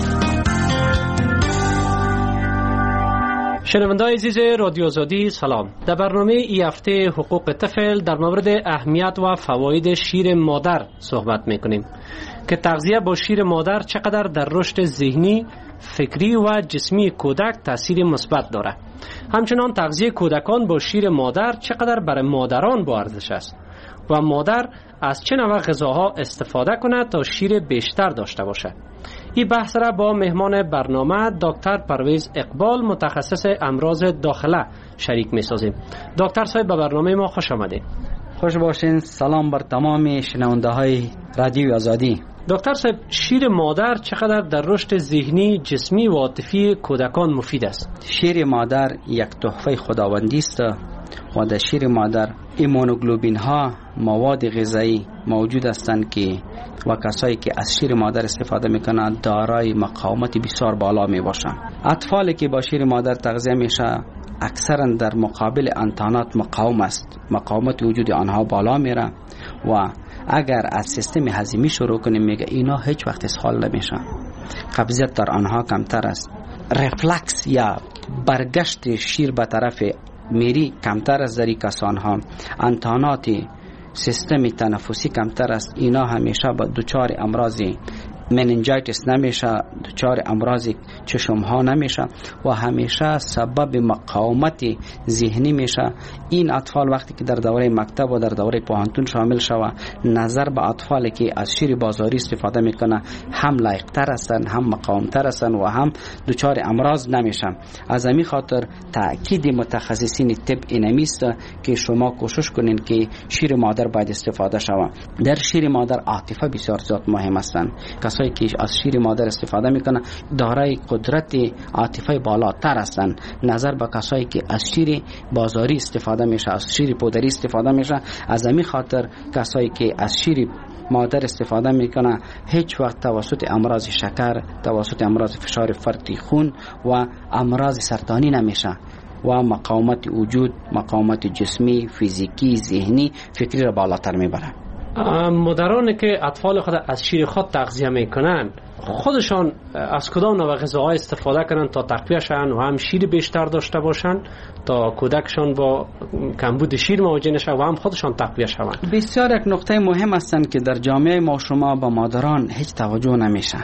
شنونده‌های عزیز رادیو آزادی سلام. در برنامه ای هفته حقوق طفل در مورد اهمیت و فواید شیر مادر صحبت می‌کنیم که تغذیه با شیر مادر چقدر در رشد ذهنی، فکری و جسمی کودک تأثیر مثبت دارد. همچنان تغذیه کودکان با شیر مادر چقدر برای مادران با ارزش است و مادر از چه نوع غذاها استفاده کند تا شیر بیشتر داشته باشد. این بحث را با مهمان برنامه دکتر پرویز اقبال متخصص امراض داخله شریک می سازیم. دکتر صاحب به برنامه ما خوش آمدید. خوش باشین. سلام بر تمام شنونده های رادیو آزادی. دکتر صاحب، شیر مادر چقدر در رشد ذهنی، جسمی و عاطفی کودکان مفید است؟ شیر مادر یک تحفه خداوندی است و در شیر مادر ایمونوگلوبین ها مواد غذایی موجود هستند که و کسایی که از شیر مادر استفاده میکنند دارای مقاومت بسیار بالا می باشند. اطفالی که با شیر مادر تغذیه میشه اکثرا در مقابل انتانات مقاوم است. مقاومت وجود آنها بالا میره و اگر از سیستم هضمی شروع کنیم میگه اینا هیچ وقت اسهال نمیشن. قبضیت در آنها کمتر است. رفلکس یا برگشت شیر به طرف میری کمتر است در این کسان ها. انتانات سیستم تنفسی کمتر است. اینا همیشه با دچار امراض مننجایتس نمیشه، دچار امراض چشم ها نمیشه و همیشه سبب مقاومت ذهنی میشه. این اطفال وقتی که در دوره مکتب و در دوره پوهنتون شامل شوه، نظر به اطفالی که از شیر بازاری استفاده میکنه هم لایق تر هستن، هم مقاوم تر هستن و هم دچار امراض نمیشن. از همین خاطر تاکید متخصصین طب اینمی است که شما کوشش کنین که شیر مادر باید استفاده شوه. در شیر مادر عاطفه بسیار زیاد مهم هستند. کسایی که از شیر مادر استفاده میکنه دارای قدرت عاطفه بالاتر هستند نظر به کسایی که از شیر بازاری استفاده میشه، از شیر پودری استفاده میشه. از همین خاطر کسایی که از شیر مادر استفاده میکنه هیچ وقت توسط امراض شکر، توسط امراض فشار فرطی خون و امراض سرطانی نمیشه و مقاومت وجود، مقاومت جسمی، فیزیکی، ذهنی، فکری را بالاتر میبره. مادرانی که اطفال خود از شیر خود تغذیه میکنن خودشان از کدام نوع غذاهای استفاده کنن تا تقویه شن و هم شیر بیشتر داشته باشن تا کودکشان با کمبود شیر مواجه نشه و هم خودشان تقویه شوند؟ بسیار یک نقطه مهم هستند که در جامعه ما شما با مادران هیچ توجه نمیشه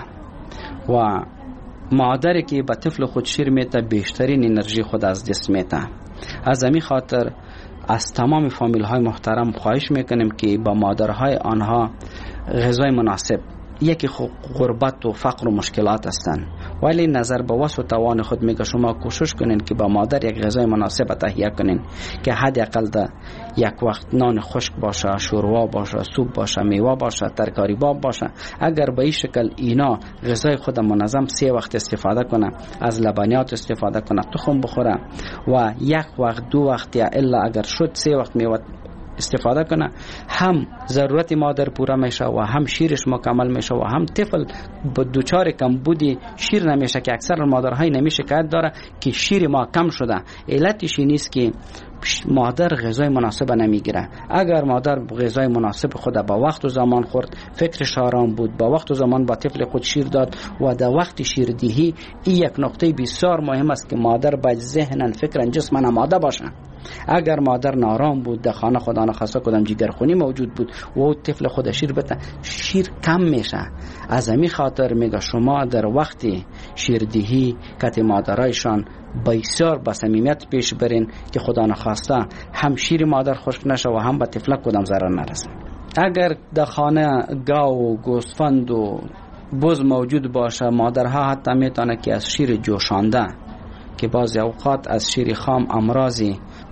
و مادری که به طفل خود شیر میده بیشترین انرژی خود از دست میده. از همین خاطر از تمام فامیل های محترم خواهش میکنیم که با مادرهای آنها غذای مناسب، یکی غربت و فقر و مشکلات هستند ولی نظر به وسع و توان خود میگه شما کوشش کنین که با مادر یک غذای مناسب تهیه کنین که حداقل یک وقت نان خشک باشه، شوروا باشه، سوپ باشه، میوه باشه، ترکاری باب باشه. اگر به این شکل اینا غذای خود منظم 3 وقت استفاده کنه، از لبنیات استفاده کنه، تخم بخوره و 1 وقت 2 وقت یا الا اگر شد 3 وقت میوه استفاده کنه، هم ضرورت مادر پورا میشه و هم شیرش مکمل میشه و هم طفل با دوچار کمبودی شیر نمیشه که اکثر مادرهای نمیشه شکایت داره که شیر ما کم شده. علتش نیست که مادر غذای مناسب نمیگیره. اگر مادر غذای مناسب خود با وقت و زمان خورد، فکرش آرام بود، با وقت و زمان با طفل خود شیر داد و در وقت شیردهی، این یک نقطه بسیار مهم است که مادر باید ذهناً فکراً جسماً آماده باشه. اگر مادر نارام بود، در خانه خدا نخواسته کدام جگرخونی موجود بود و طفل خود شیر بده، شیر کم میشه. از همین خاطر میگه شما در وقت شیردهی کت مادرایشان بسیار با صمیمیت پیش برین که خدا نخواسته هم شیر مادر خشک نشه و هم به طفل کدام ضرر نرسه. اگر در خانه گاو و گوسفند و بز موجود باشه، مادرها حتی میتونه که از شیر جوشانده که بعضی اوقات از شیر خام امراضی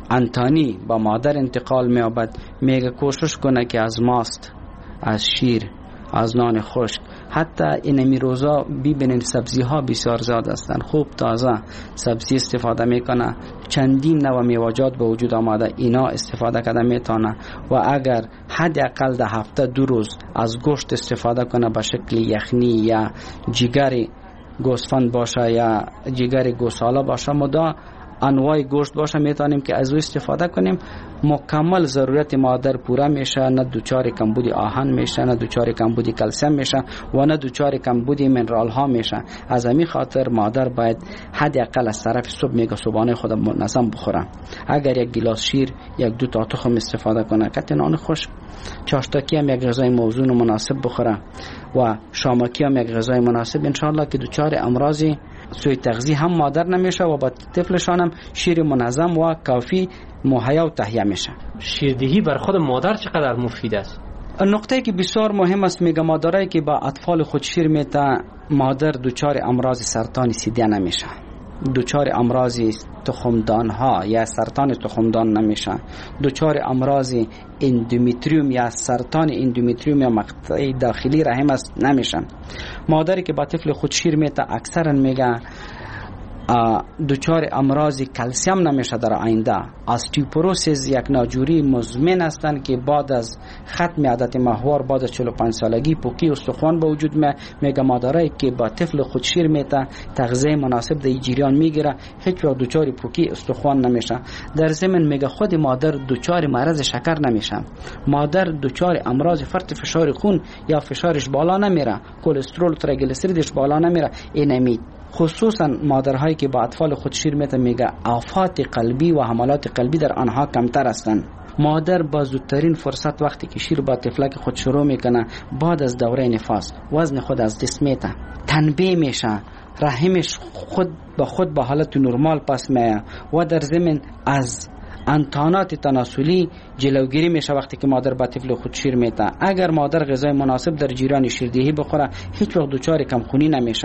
انتانی با مادر انتقال می‌یابد، میگه کوشش کنه که از ماست، از شیر، از نان خشک، حتی اینمی روزا ببینین سبزی ها بسیار زیاد هستند، خوب تازه سبزی استفاده میکنه، چندین نوع میوه‌جات به وجود آمده، اینا استفاده کرده میتونه. و اگر حداقل در هفته 2 روز از گوشت استفاده کنه به شکل یخنی یا جگر گوسفند باشه یا جگر گوساله باشه، مدا انواع گوشت باشه، میتونیم که از او استفاده کنیم، مکمل ضرورت مادر پورا میشه، نه دوچار کمبود آهن میشه، نه دوچار کمبود کلسیم میشه و نه دوچار کمبود منرال ها میشه. از همین خاطر مادر باید حداقل از طرف صبح میگه صبحانه خود منظم بخوره. اگر 1 گیلاس شیر، 1-2 تا تخم استفاده کنه، قطع نان خشک، چاشتاکی هم 1 غذای موزون و مناسب بخوره و شامکی هم 1 غذای مناسب، انشالله که دوچار امراضی سوی تغذیه هم مادر نمیشه و با طفلشان هم شیر منظم و کافی مهیا و تهیه میشه. شیردهی بر خود مادر چقدر مفید است؟ نقطه که بسیار مهم است، میگه مادرایی که با اطفال خود شیر میته، مادر دوچار امراض سرطان سیده نمیشه، دوچار امراض تخمدان ها یا سرطان تخمدان نمیشه، دوچار امراض اندومتریوم یا سرطان اندومتریوم یا مقطع داخلی رحم است نمیشه. مادری که با طفل خود شیر میته اکثرا میگه دوچار امراض کلسیم نمیشه در آینده. آستیوپوروسیس یک ناجوری مزمن هستند که بعد از ختم عادت ماهوار، بعد از 45 سالگی پوکی استخوان به وجود میگه مادرایی که با طفل خود شیر میته تغذیه مناسب در جریان میگیره، هیچ وقت دوچار پوکی استخوان نمیشه. در ضمن میگه خود مادر دوچار مرض شکر نمیشه، مادر دوچار امراض فرط فشار خون یا فشارش بالا نمیره، کلسترول تریگلیسیریدش بالا نمیره. اینمی خصوصا مادرهایی که با اطفال خود شیر میته میگه آفات قلبی و حملات قلبی در آنها کمتر هستند. مادر با زودترین فرصت وقتی که شیر با طفلک خود شروع میکنه، بعد از دوره نفاس وزن خود از دست میته، تنبیه میشه، رحمش خود به حالت نرمال پس میه و در ضمن از انتانات تناسلی جلوگیری میشه وقتی که مادر با طفل خود شیر میته. اگر مادر غذای مناسب در جریان شیردهی بخوره، هیچ وقت دچار کمخونی نمیشه.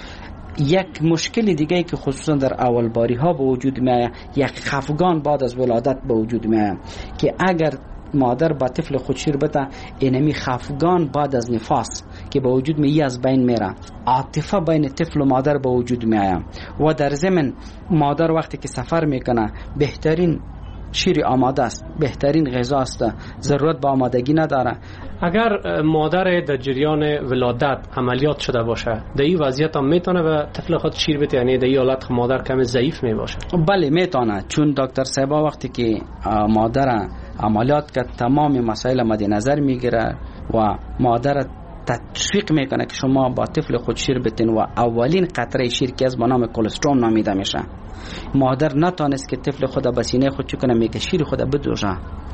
یک مشکل دیگه که خصوصا در اولباری ها به وجود میاد، یک خفگان بعد از ولادت به وجود میاد که اگر مادر با طفل خود شیر بده، اینمی خفگان بعد از نفاس که به وجود میاد از بین میره، عاطفه بین طفل و مادر به وجود میاد و در ضمن مادر وقتی که سفر میکنه بهترین شیر آماده است، بهترین غذا است، ضرورت به آمادگی نداره. اگر مادر در جریان ولادت عملیات شده باشه، در این وضعیت هم میتونه به طفل خود شیر بده؟ یعنی در این حالت مادر کم ضعیف می باشه؟ بله میتونه، چون دکتر صاحبا وقتی که مادر عملیات که تمام مسائل مد نظر میگیره و مادر تشویق میکنه که شما با طفل خود شیر بتین و اولین قطره شیر که از به نام کلسترول نامیده میشه، مادر نتونست که طفل خود به سینه خود چکنه، میگه شیر خود بدوزه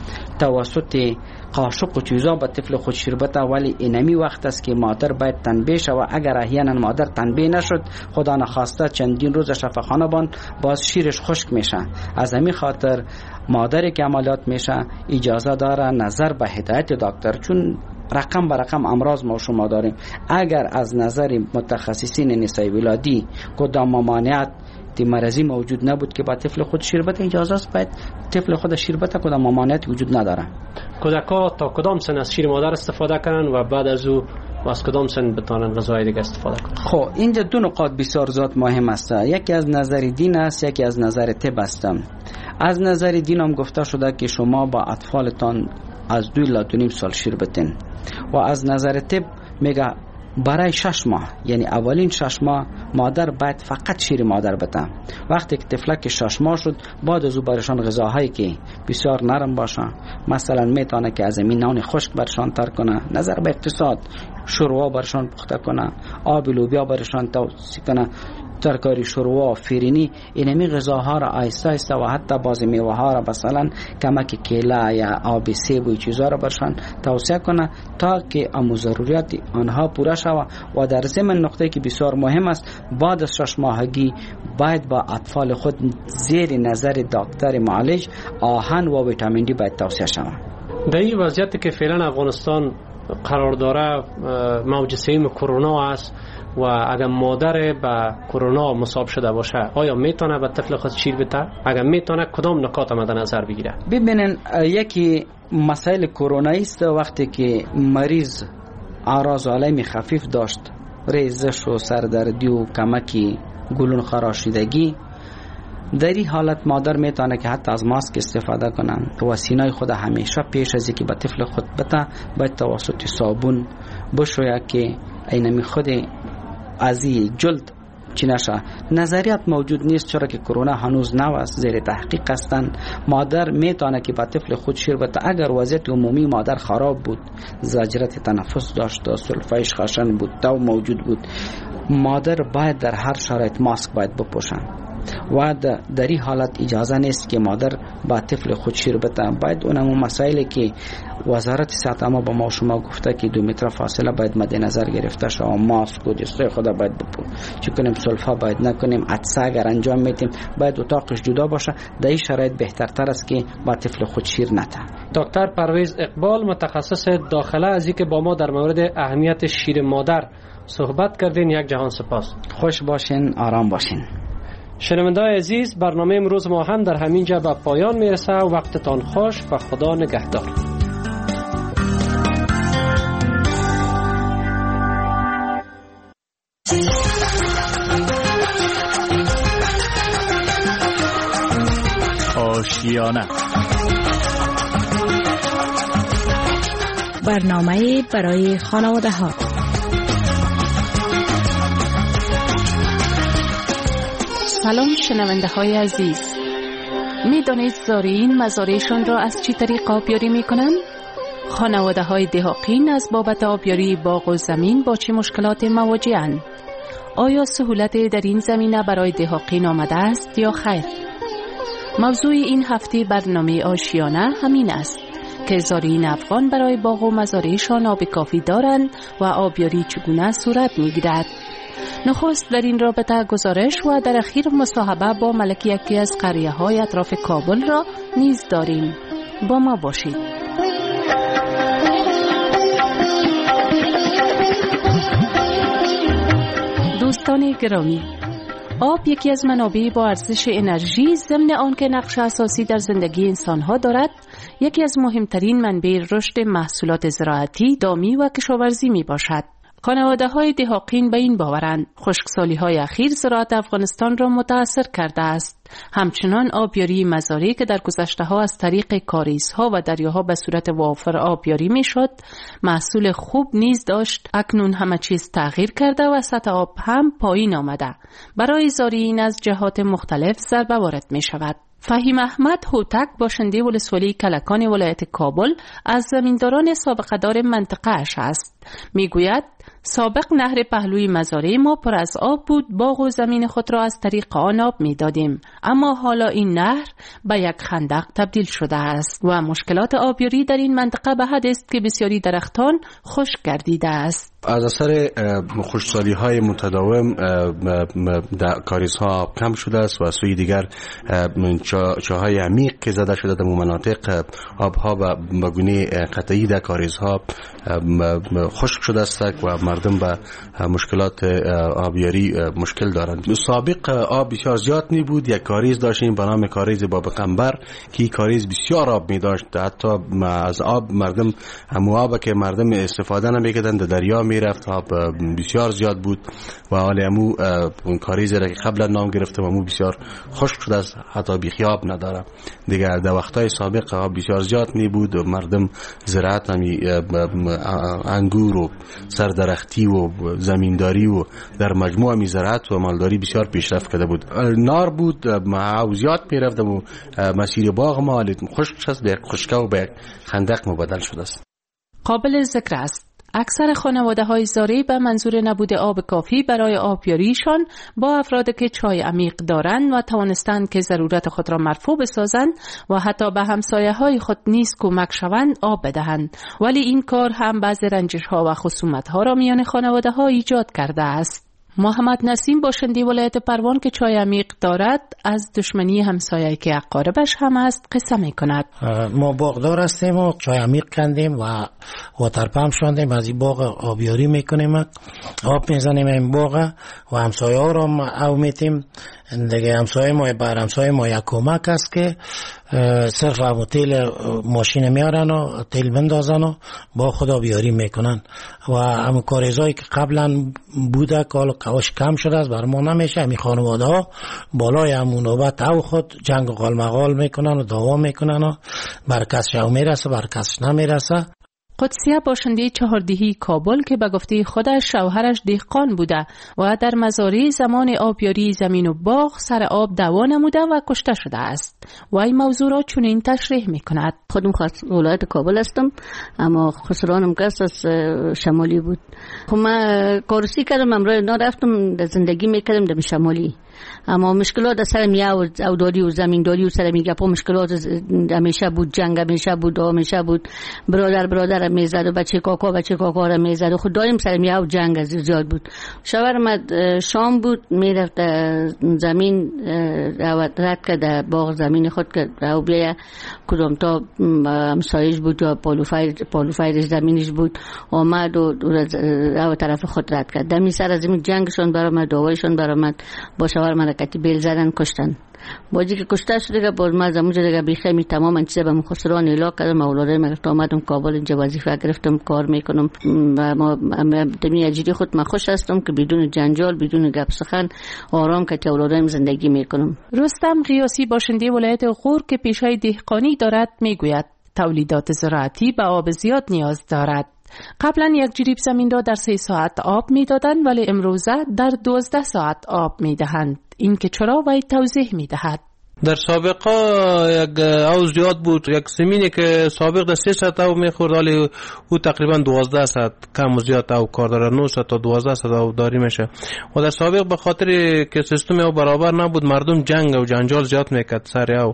توسط قاشق و چیزا به طفل خود شیر بده. ولی اینمی وقت است که مادر باید تنبیه شه و اگر احیانا مادر تنبیه نشد، خدا نخواسته چندین روز شفاخانه باند، باز شیرش خشک میشه. از همین خاطر مادری که عملیات میشه اجازه داره نظر به هدایت دکتر، چون رقم به رقم امراض ما شما داریم. اگر از نظر متخصصین نسای ولادی کدام ممانعت مرضی موجود نبود که با طفل خود شیر بده، اجازه است باید طفل خود شیر بده، کدام ممانعت وجود نداره. کودک‌ها تا کدام سن از شیر مادر استفاده کنن و بعد از او از کدام سن بتونن غذای دیگه استفاده کنن؟ خب اینجا 2 نکات بسیار زیاد مهم است، یکی از نظر دین است، یکی از نظر طب است. از نظر دین هم گفته شده که شما با اطفالتان از 2 الی 2.5 سال شیر بدین و از نظر طب میگه برای 6 ماه، یعنی اولین 6 ماه مادر باید فقط شیر مادر بده. وقتی که طفلک 6 ماه شد، بعد از او برشان غذاهایی که بسیار نرم باشه، مثلا میتونه که از این نان خشک برشان تر کنه، نظر به اقتصاد شوروا برشان پخته کنه، آب لوبیا برشان توصیه کنه، ترکاری شوروا، فرینی، اینمی غذاها را آهسته آهسته و حتی بعضی میوه ها را مثلا کمک کیله یا آب سیب و چیزا را برشان توصیه کنه تا که ضروریات آنها پوره شود. و در ضمن نقطه که بسیار مهم است، بعد از 6 ماهگی باید با اطفال خود زیر نظر دکتر معالج آهن و ویتامین دی باید توصیه شود. در این وضعیت که فعلا افغانستان قرار داره موج سوم کرونا است و اگر مادر به کرونا مصاب شده باشه آیا میتونه به طفل خود شیر بده؟ اگر میتونه کدام نکات مد نظر بگیره؟ ببینن یکی مسائل کرونایی است وقتی که مریض اعراض علائم خفیف داشت، ریزش و سردردی و کمکی گلون خراشیدگی، در این حالت مادر میتونه که حتی از ماسک استفاده کنن و سینای خود همیشه پیش از اینکه به طفل خود بده باید توسط صابون بشویه که اینمی خود از جلد چی نشه. نظریات موجود نیست چرا که کرونا هنوز نو است، زیر تحقیق هستند. مادر میتونه که با طفل خود شیر بده اگر وضعیت عمومی مادر خراب بود، زجرت تنفس داشت، سلفایش خشن بود، تو موجود بود، مادر باید در هر شرایط ماسک باید بپوشن و در این حالت اجازه نیست که مادر با طفل خود شیر بده. باید اونم مسائلی که وزارت صحت ما با ما شما گفته که 2 متر فاصله باید مد نظر گرفته شود، ماسک و دستای خدا باید چی کنیم، سلفا باید نکنیم، عطسه اگر انجام میدیم باید اتاقش جدا باشه. در این شرایط بهترتر است که با طفل خود شیر نده. دکتر پرویز اقبال متخصص داخله از اینکه با ما در مورد اهمیت شیر مادر صحبت کردین، یک جهان سپاس. خوش باشین، آرام باشین. شنونده‌های عزیز، برنامه امروز ما هم در همین جا به پایان میرسه. وقتتان خوش و خدا نگهدار. آشیانه، برنامه برای خانواده ها. سلام شنونده های عزیز، می دانید زارعین مزارعشان را از چی طریق آبیاری می کنند؟ خانواده های دهاقین از بابت آبیاری باغ و زمین با چه مشکلات مواجه‌اند؟ آیا سهولت در این زمینه برای دهاقین آمده است یا خیر؟ موضوع این هفته برنامه آشیانه همین است که زارعین افغان برای باغ و مزارعشان آب کافی دارند و آبیاری چگونه صورت می گیرد. نخست در این رابطه گزارش و در اخیر مصاحبه با ملک یکی از قریه های اطراف کابل را نیز داریم. با ما باشید. دوستان گرامی، آب یکی از منابع با ارزش انرژی ضمن آنکه نقش اساسی در زندگی انسان‌ها دارد، یکی از مهمترین منابع رشد محصولات زراعتی، دامی و کشاورزی می باشد. خانواده‌های دهاقین به این باورند خشکسالی‌های اخیر زراعت افغانستان را متاثر کرده است. همچنان آبیاری مزارع که در گذشته‌ها از طریق کاریزها و دریاها به صورت وافر آبیاری می‌شد، محصول خوب نیز داشت. اکنون همه چیز تغییر کرده و سطح آب هم پایین آمده. برای زارعین از جهات مختلف ضربه وارد می‌شود. فهیم احمد هوتک، باشنده ولسوالی کلکان ولایت کابل، از زمینداران سابقه دار منطقه اش است. میگوید سابق نهر پهلوی مزارع ما پر از آب بود، باغ و زمین خود را از طریق آن آب میدادیم، اما حالا این نهر به یک خندق تبدیل شده است و مشکلات آبیاری در این منطقه به حد است که بسیاری درختان خشک گردیده است. از اثر خشکسالی‌های متداوم کاریزها کم شده است و از سوی دیگر چاهای عمیق که زده شده در مناطق آبها به گونه قطعی در کاریزها خشک شده است و مردم به مشکلات آبیاری مشکل دارند. سابق آب بسیار زیاد می بود. یک کاریز داشتیم به نام کاریز باب قنبر که این کاریز بسیار آب می داشت، حتی از آب مردم آب که مردم استفاده نمی‌کردند در دریا میرفت، آب بسیار زیاد بود و حال اون کاریز را که قبلا نام گرفته و بسیار خشک شده است، حتی بیخیاب نداره دیگر. در وقتهای سابق آب بسیار زیاد می بود و مردم زراعت انگور و سردرختی و زمینداری و در مجموع زراعت و مالداری بسیار پیشرفت کرده بود. نار بود، زیاد میرفت و مسیر باغ ما خشک شد، به خشکه و به خندق مبدل شده است. قابل ذکر است اکثر خانواده‌های زارعی به منظور نبود آب کافی برای آبیاریشان با افرادی که چای عمیق دارند و توانستند که ضرورت خود را مرفوع بسازند و حتی به همسایه‌های خود نیز کمک شوند آب بدهند، ولی این کار هم بعضی رنجش‌ها و خصومت‌ها را میان خانواده‌ها ایجاد کرده است. محمد نسیم باشنده ولایت پروان که چای عمیق دارد از دشمنی همسایه که اقاربش هم است قصه می کند. ما باغدار هستیم و چای عمیق کندیم و واترپمپ شوندیم، از این باغ آبیاری میکنیم، آب میزنیم این باغ و همسایه ها را او میتیم دیگه. همسایه ما بر همسایه ما یک کمک است که صرف او تیل ماشین میارن و تیل بندازن و با خدا بیاری میکنن و هم کاریزایی که قبلا بوده کاش کم شده است بر ما نمیشه. همین خانواده ها بالای همون نوبت او خود جنگ و قالمقال میکنن و دعوا میکنن و بر کسش او میرسه بر کسش نمیرسه. قدسیه باشنده چهاردهی کابل که به گفته خودش شوهرش دهقان بوده و در مزارع زمان آبیاری زمین و باغ سر آب دعوا نموده و کشته شده است و این موضوع را چنین تشریح میکند. خودم ولایت کابل هستم اما خسرانم کس از شمالی بود. خب من کارسی کردم، امروز نرفتم، زندگی میکردم در شمالی، اما مشکلات سر میاو او داری و زمینداری و سر میگه پا مشکلات همیشه بود، جنگ همیشه بود، همیشه بود، برادر میزد و بچه کاکا را میزد و خود دایم سر میاو جنگ زیاد بود. شوهرم شام بود میرفت زمین رد کرد باغ زمین خود که او بیا کدام تا همسایش بود یا پالوفایر زمینش بود آمد و او طرف خود رد کرد. دمی سر زمین جنگشون برآمد، دعوایشون برآمد، با شوهر من کتی بیل زدن کشتن. باجی که کشته شد دیگه باز ما زمونجا دیگه بیخیمی تمام چیزا به خسران اعلام کردم. اولاده من گفتم اومدم کابل اینجا وظیفه گرفتم کار میکنم و ما دمی اجری خود من خوش هستم که بدون جنجال بدون گپ سخن آرام که اولادم زندگی میکنم. رستم قیاسی باشنده ولایت غور که پیشای دهقانی دارد میگوید تولیدات زراعتی به آب زیاد نیاز دارد. قبلا یک جریب زمین را در 3 ساعت آب میدادند ولی امروزه در 12 ساعت آب میدهند. این که چرا وی توضیح میدهد. در سابقه یک او زیاد بود، یک زمینی که سابق در 3 ساعت او میخورد ولی او تقریبا 12 ساعت کم و زیاد او کار داره، 9 ساعت تا 12 ساعت او داری میشه. و در سابق به خاطر که سیستم او برابر نبود مردم جنگ و جنجال زیاد میکرد سر او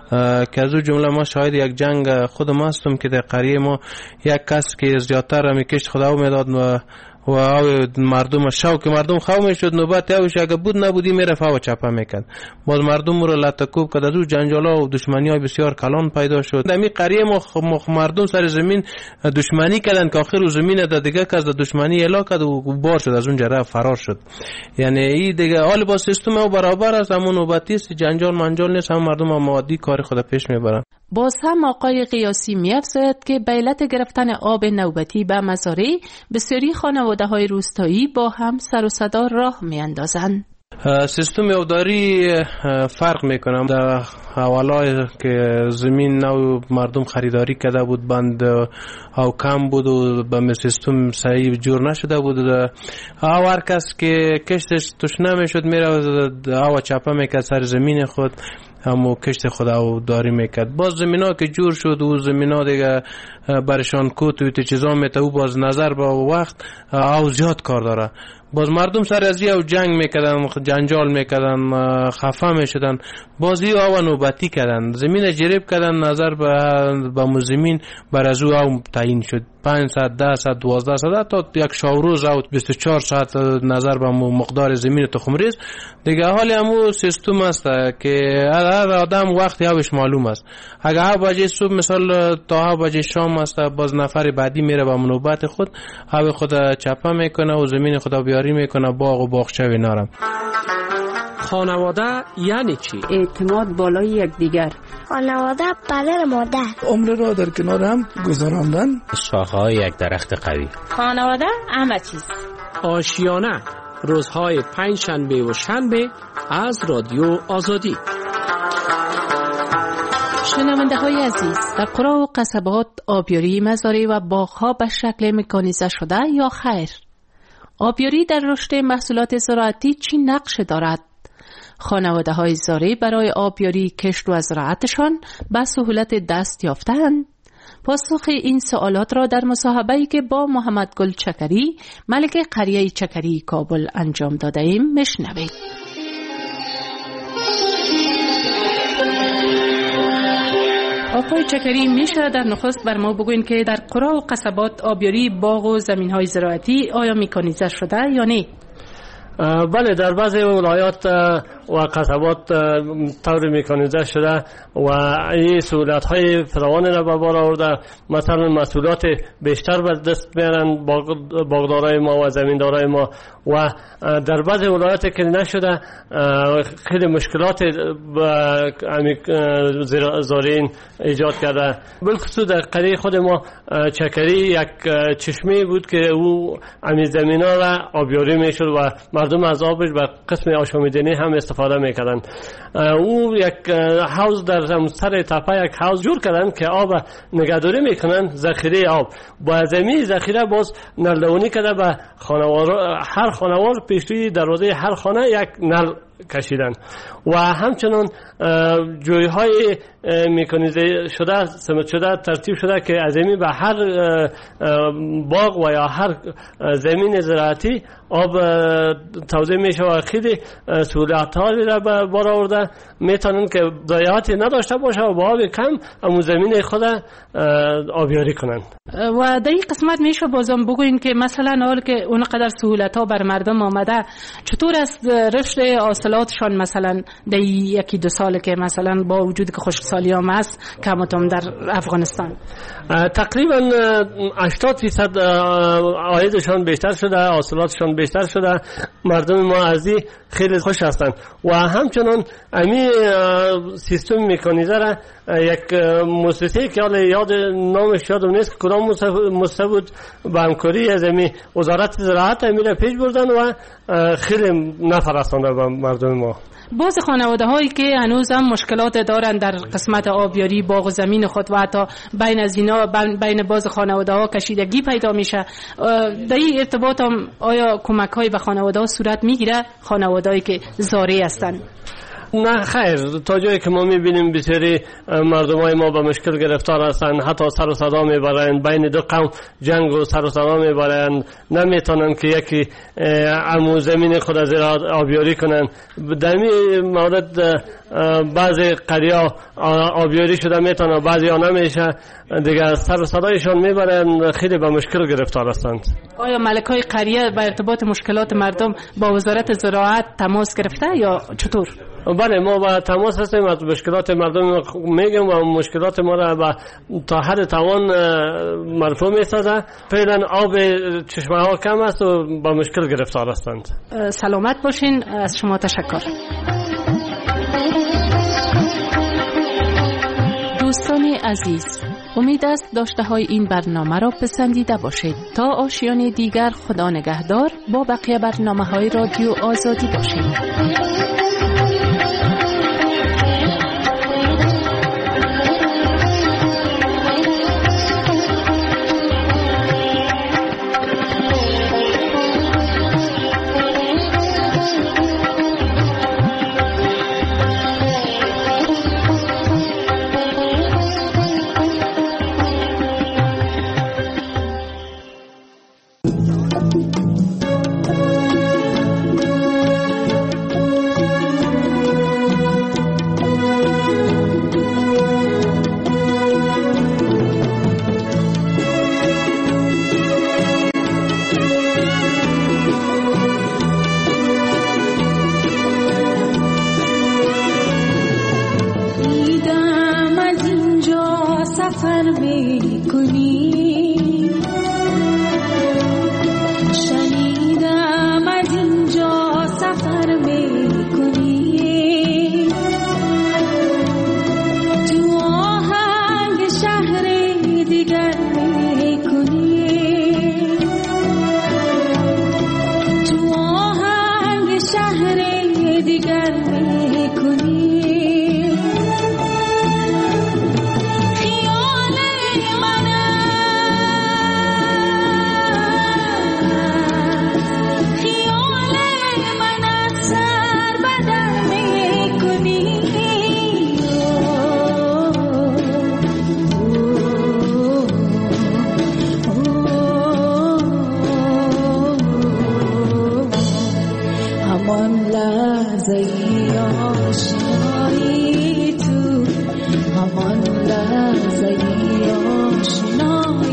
که از او جمله ما شاهد یک جنگ خودم هستم که در قریه ما یک کس که زیادتر میکشت خدا او میداد و مردم شوق مردم خو میشد نوبت اوش اگه بود نبودی میرفت و چپه میکرد. باز مردم رو لطکوب کرد، از او جنجالا و دشمنی های بسیار کلان پیدا شد. در می قریه ما مردم سر زمین دشمنی کردن که آخر زمین در دیگه کس دشمنی اعلام کرد و بار شد از اونجا رفت فرار شد. یعنی این دیگه حال با سیستم او برابر است، همون نوبتی است، جنجال منجال نیست، هم مردم هم عادی کار خود پیش میبرن. باز هم آقای قیاسی می‌افزاید که به علت گرفتن آب نوبتی به مزارع بسیاری خانواده‌های روستایی با هم سر و صدا راه می‌اندازند. سیستم آبداری فرق میکنم. در اولای که زمین نو مردم خریداری کرده بود بند او کم بود و به سیستم صحیح جور نشده بود، او هر کس که کشتش توش نمیشد میره او چپه میکرد سر زمین خود همو کشت خود او داری میکرد. باز زمینا که جور شد و زمینا دیگه برشان کوت و چیزا میته و باز نظر به وقت او زیاد کار داره. باز مردم سر از او جنگ میکردن، جنجال میکردن، خفه میشدن، بازی او نوبتی کردن، زمین جریب کردن، نظر به مزمین بر از او تعیین شد 5 ساعت 10 ساعت 12 ساعت تا یک شاوروز او 24 ساعت نظر به مقدار زمین تخمریز دیگه. حالی همو سیستم است که هر آدم وقت یاوش معلوم است. اگه 7 بجه صبح مثال تا 7 بجه شام است، باز نفر بعدی میره به نوبت خود او خود چپه میکنه و زمین خود بیاری میکنه، باغ و باغچه و نارم. خانواده یعنی چی؟ اعتماد بالای یکدیگر. خانواده پدر مادر. عمر را در کنار هم گذراندن. شاخه‌های یک درخت قوی. خانواده همه چیز. آشیانه روزهای 5 شنبه و شنبه از رادیو آزادی. شنونده های عزیز، در قرى و قصبات آبیاری مزارع و باغ‌ها به شکل مکانیزه شده یا خیر؟ آبیاری در رشد محصولات زراعتی چی نقش دارد؟ خانواده های زارع برای آبیاری کشت و زراعتشان به سهولت دست یافتند؟ پاسخ این سوالات را در مصاحبه‌ای که با محمد گل چکری ملک قریه چکری کابل انجام داده ایم میشنوید. آقای چکری، میشه در نخست بر ما بگوین که در قرى و قصبات آبیاری باغ و زمین‌های زراعتی آیا مکانیزه شده یا نه؟ بله، در بعضی ولایات و قصبات طور مکانیزه شده و این سهولت‌های فراوان را به بار آورده. مثلا مسئولیت بیشتر به دست میارن باغدارای ما و زمیندارای ما و در بعضی ولایات که نشده خیلی مشکلات زارعین ایجاد کرده. بالخصوص در قریه خود ما چکری یک چشمه بود که او امی زمینا را آبیاری میشد و مردم از آبش به قسم آشامیدنی هم استفاده میکردن. او یک حوض در سر تپه یک حوض جور کردن که آب نگهداری میکنن، ذخیره آب. با زمین ذخیره باز نلدونی کرده به هر خانوار پیش روی دروازه هر خانه یک نل کشیدن و همچنان جویهای مکانیزه شده سمت شده ترتیب شده که از زمین به هر باغ و یا هر زمین زراعتی آب توزیع میشه و خیلی سهولت‌هایی را به بار آورده میتونن که ضایعاتی نداشته باشه و با آب کم همون زمین خود آبیاری کنن. و در این قسمت میشه بازم بگوین که مثلا حال که اونقدر سهولت‌ها بر مردم آمده، چطور است رشد حاصلاتشان مثلا در یکی دو سال که مثلا با وجود که خشکسالی هم هست کماتم در افغانستان؟ تقریبا 80% عایدشان بیشتر شده، حاصلاتشان بیشتر شده. مردم ما از این خیلی خوش هستند و همچنان امی سیستم مکانیزه را یک مؤسسه که حالا یاد نامش یادم نیست که کدام مؤسسه بود به همکاری از امی وزارت زراعت امی را پیش بردن و خیلی نفع رسانده به مردم ما. بعض خانواده هایی که هنوز هم مشکلات دارن در قسمت آبیاری باغ و زمین خود و حتی بین از اینا بین بعض خانواده ها کشیدگی پیدا میشه، در این ارتباط هم آیا کمک های به خانواده ها صورت میگیره؟ خانواده هایی که زاری هستن؟ نه خیر، تا جایی که ما میبینیم بسیاری مردمای ما به مشکل گرفتار هستند، حتی سر و صدا میبرند، بین دو قوم جنگ و سر و صدا میبرند، نمیتونن که یکی عمو زمین خود از آبیاری کنن. در این مورد بعضی قریه آبیاری شده میتونه، بعضی ها نمیشه دیگه، سر و صدایشان میبرند، خیلی به مشکل گرفتار هستند. آیا ملکای قریه به ارتباط مشکلات مردم با وزارت زراعت تماس گرفته یا چطور؟ بله، ما با تماس هستیم، از مشکلات مردم میگم و مشکلات ما را تا حد توان مرفوع میسازه. فعلا آب چشمه ها کم است و با مشکل گرفتار هستند. سلامت باشین، از شما تشکر. دوستان عزیز، امید است داشته های این برنامه را پسندیده باشید. تا آشیان دیگر خدا نگهدار. با بقیه برنامه های رادیو آزادی باشید.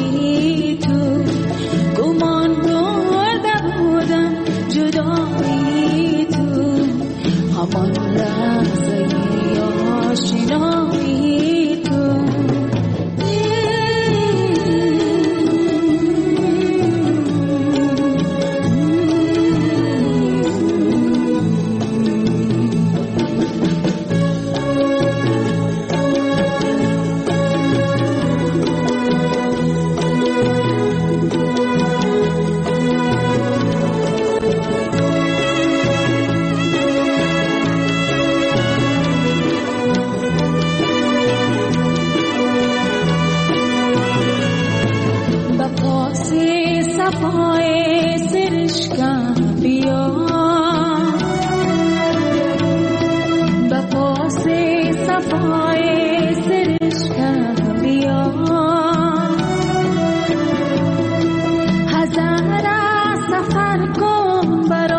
جدایی صفای سرشکا بیا به پاس صفای سرشکا بیا هزار سفر کن برای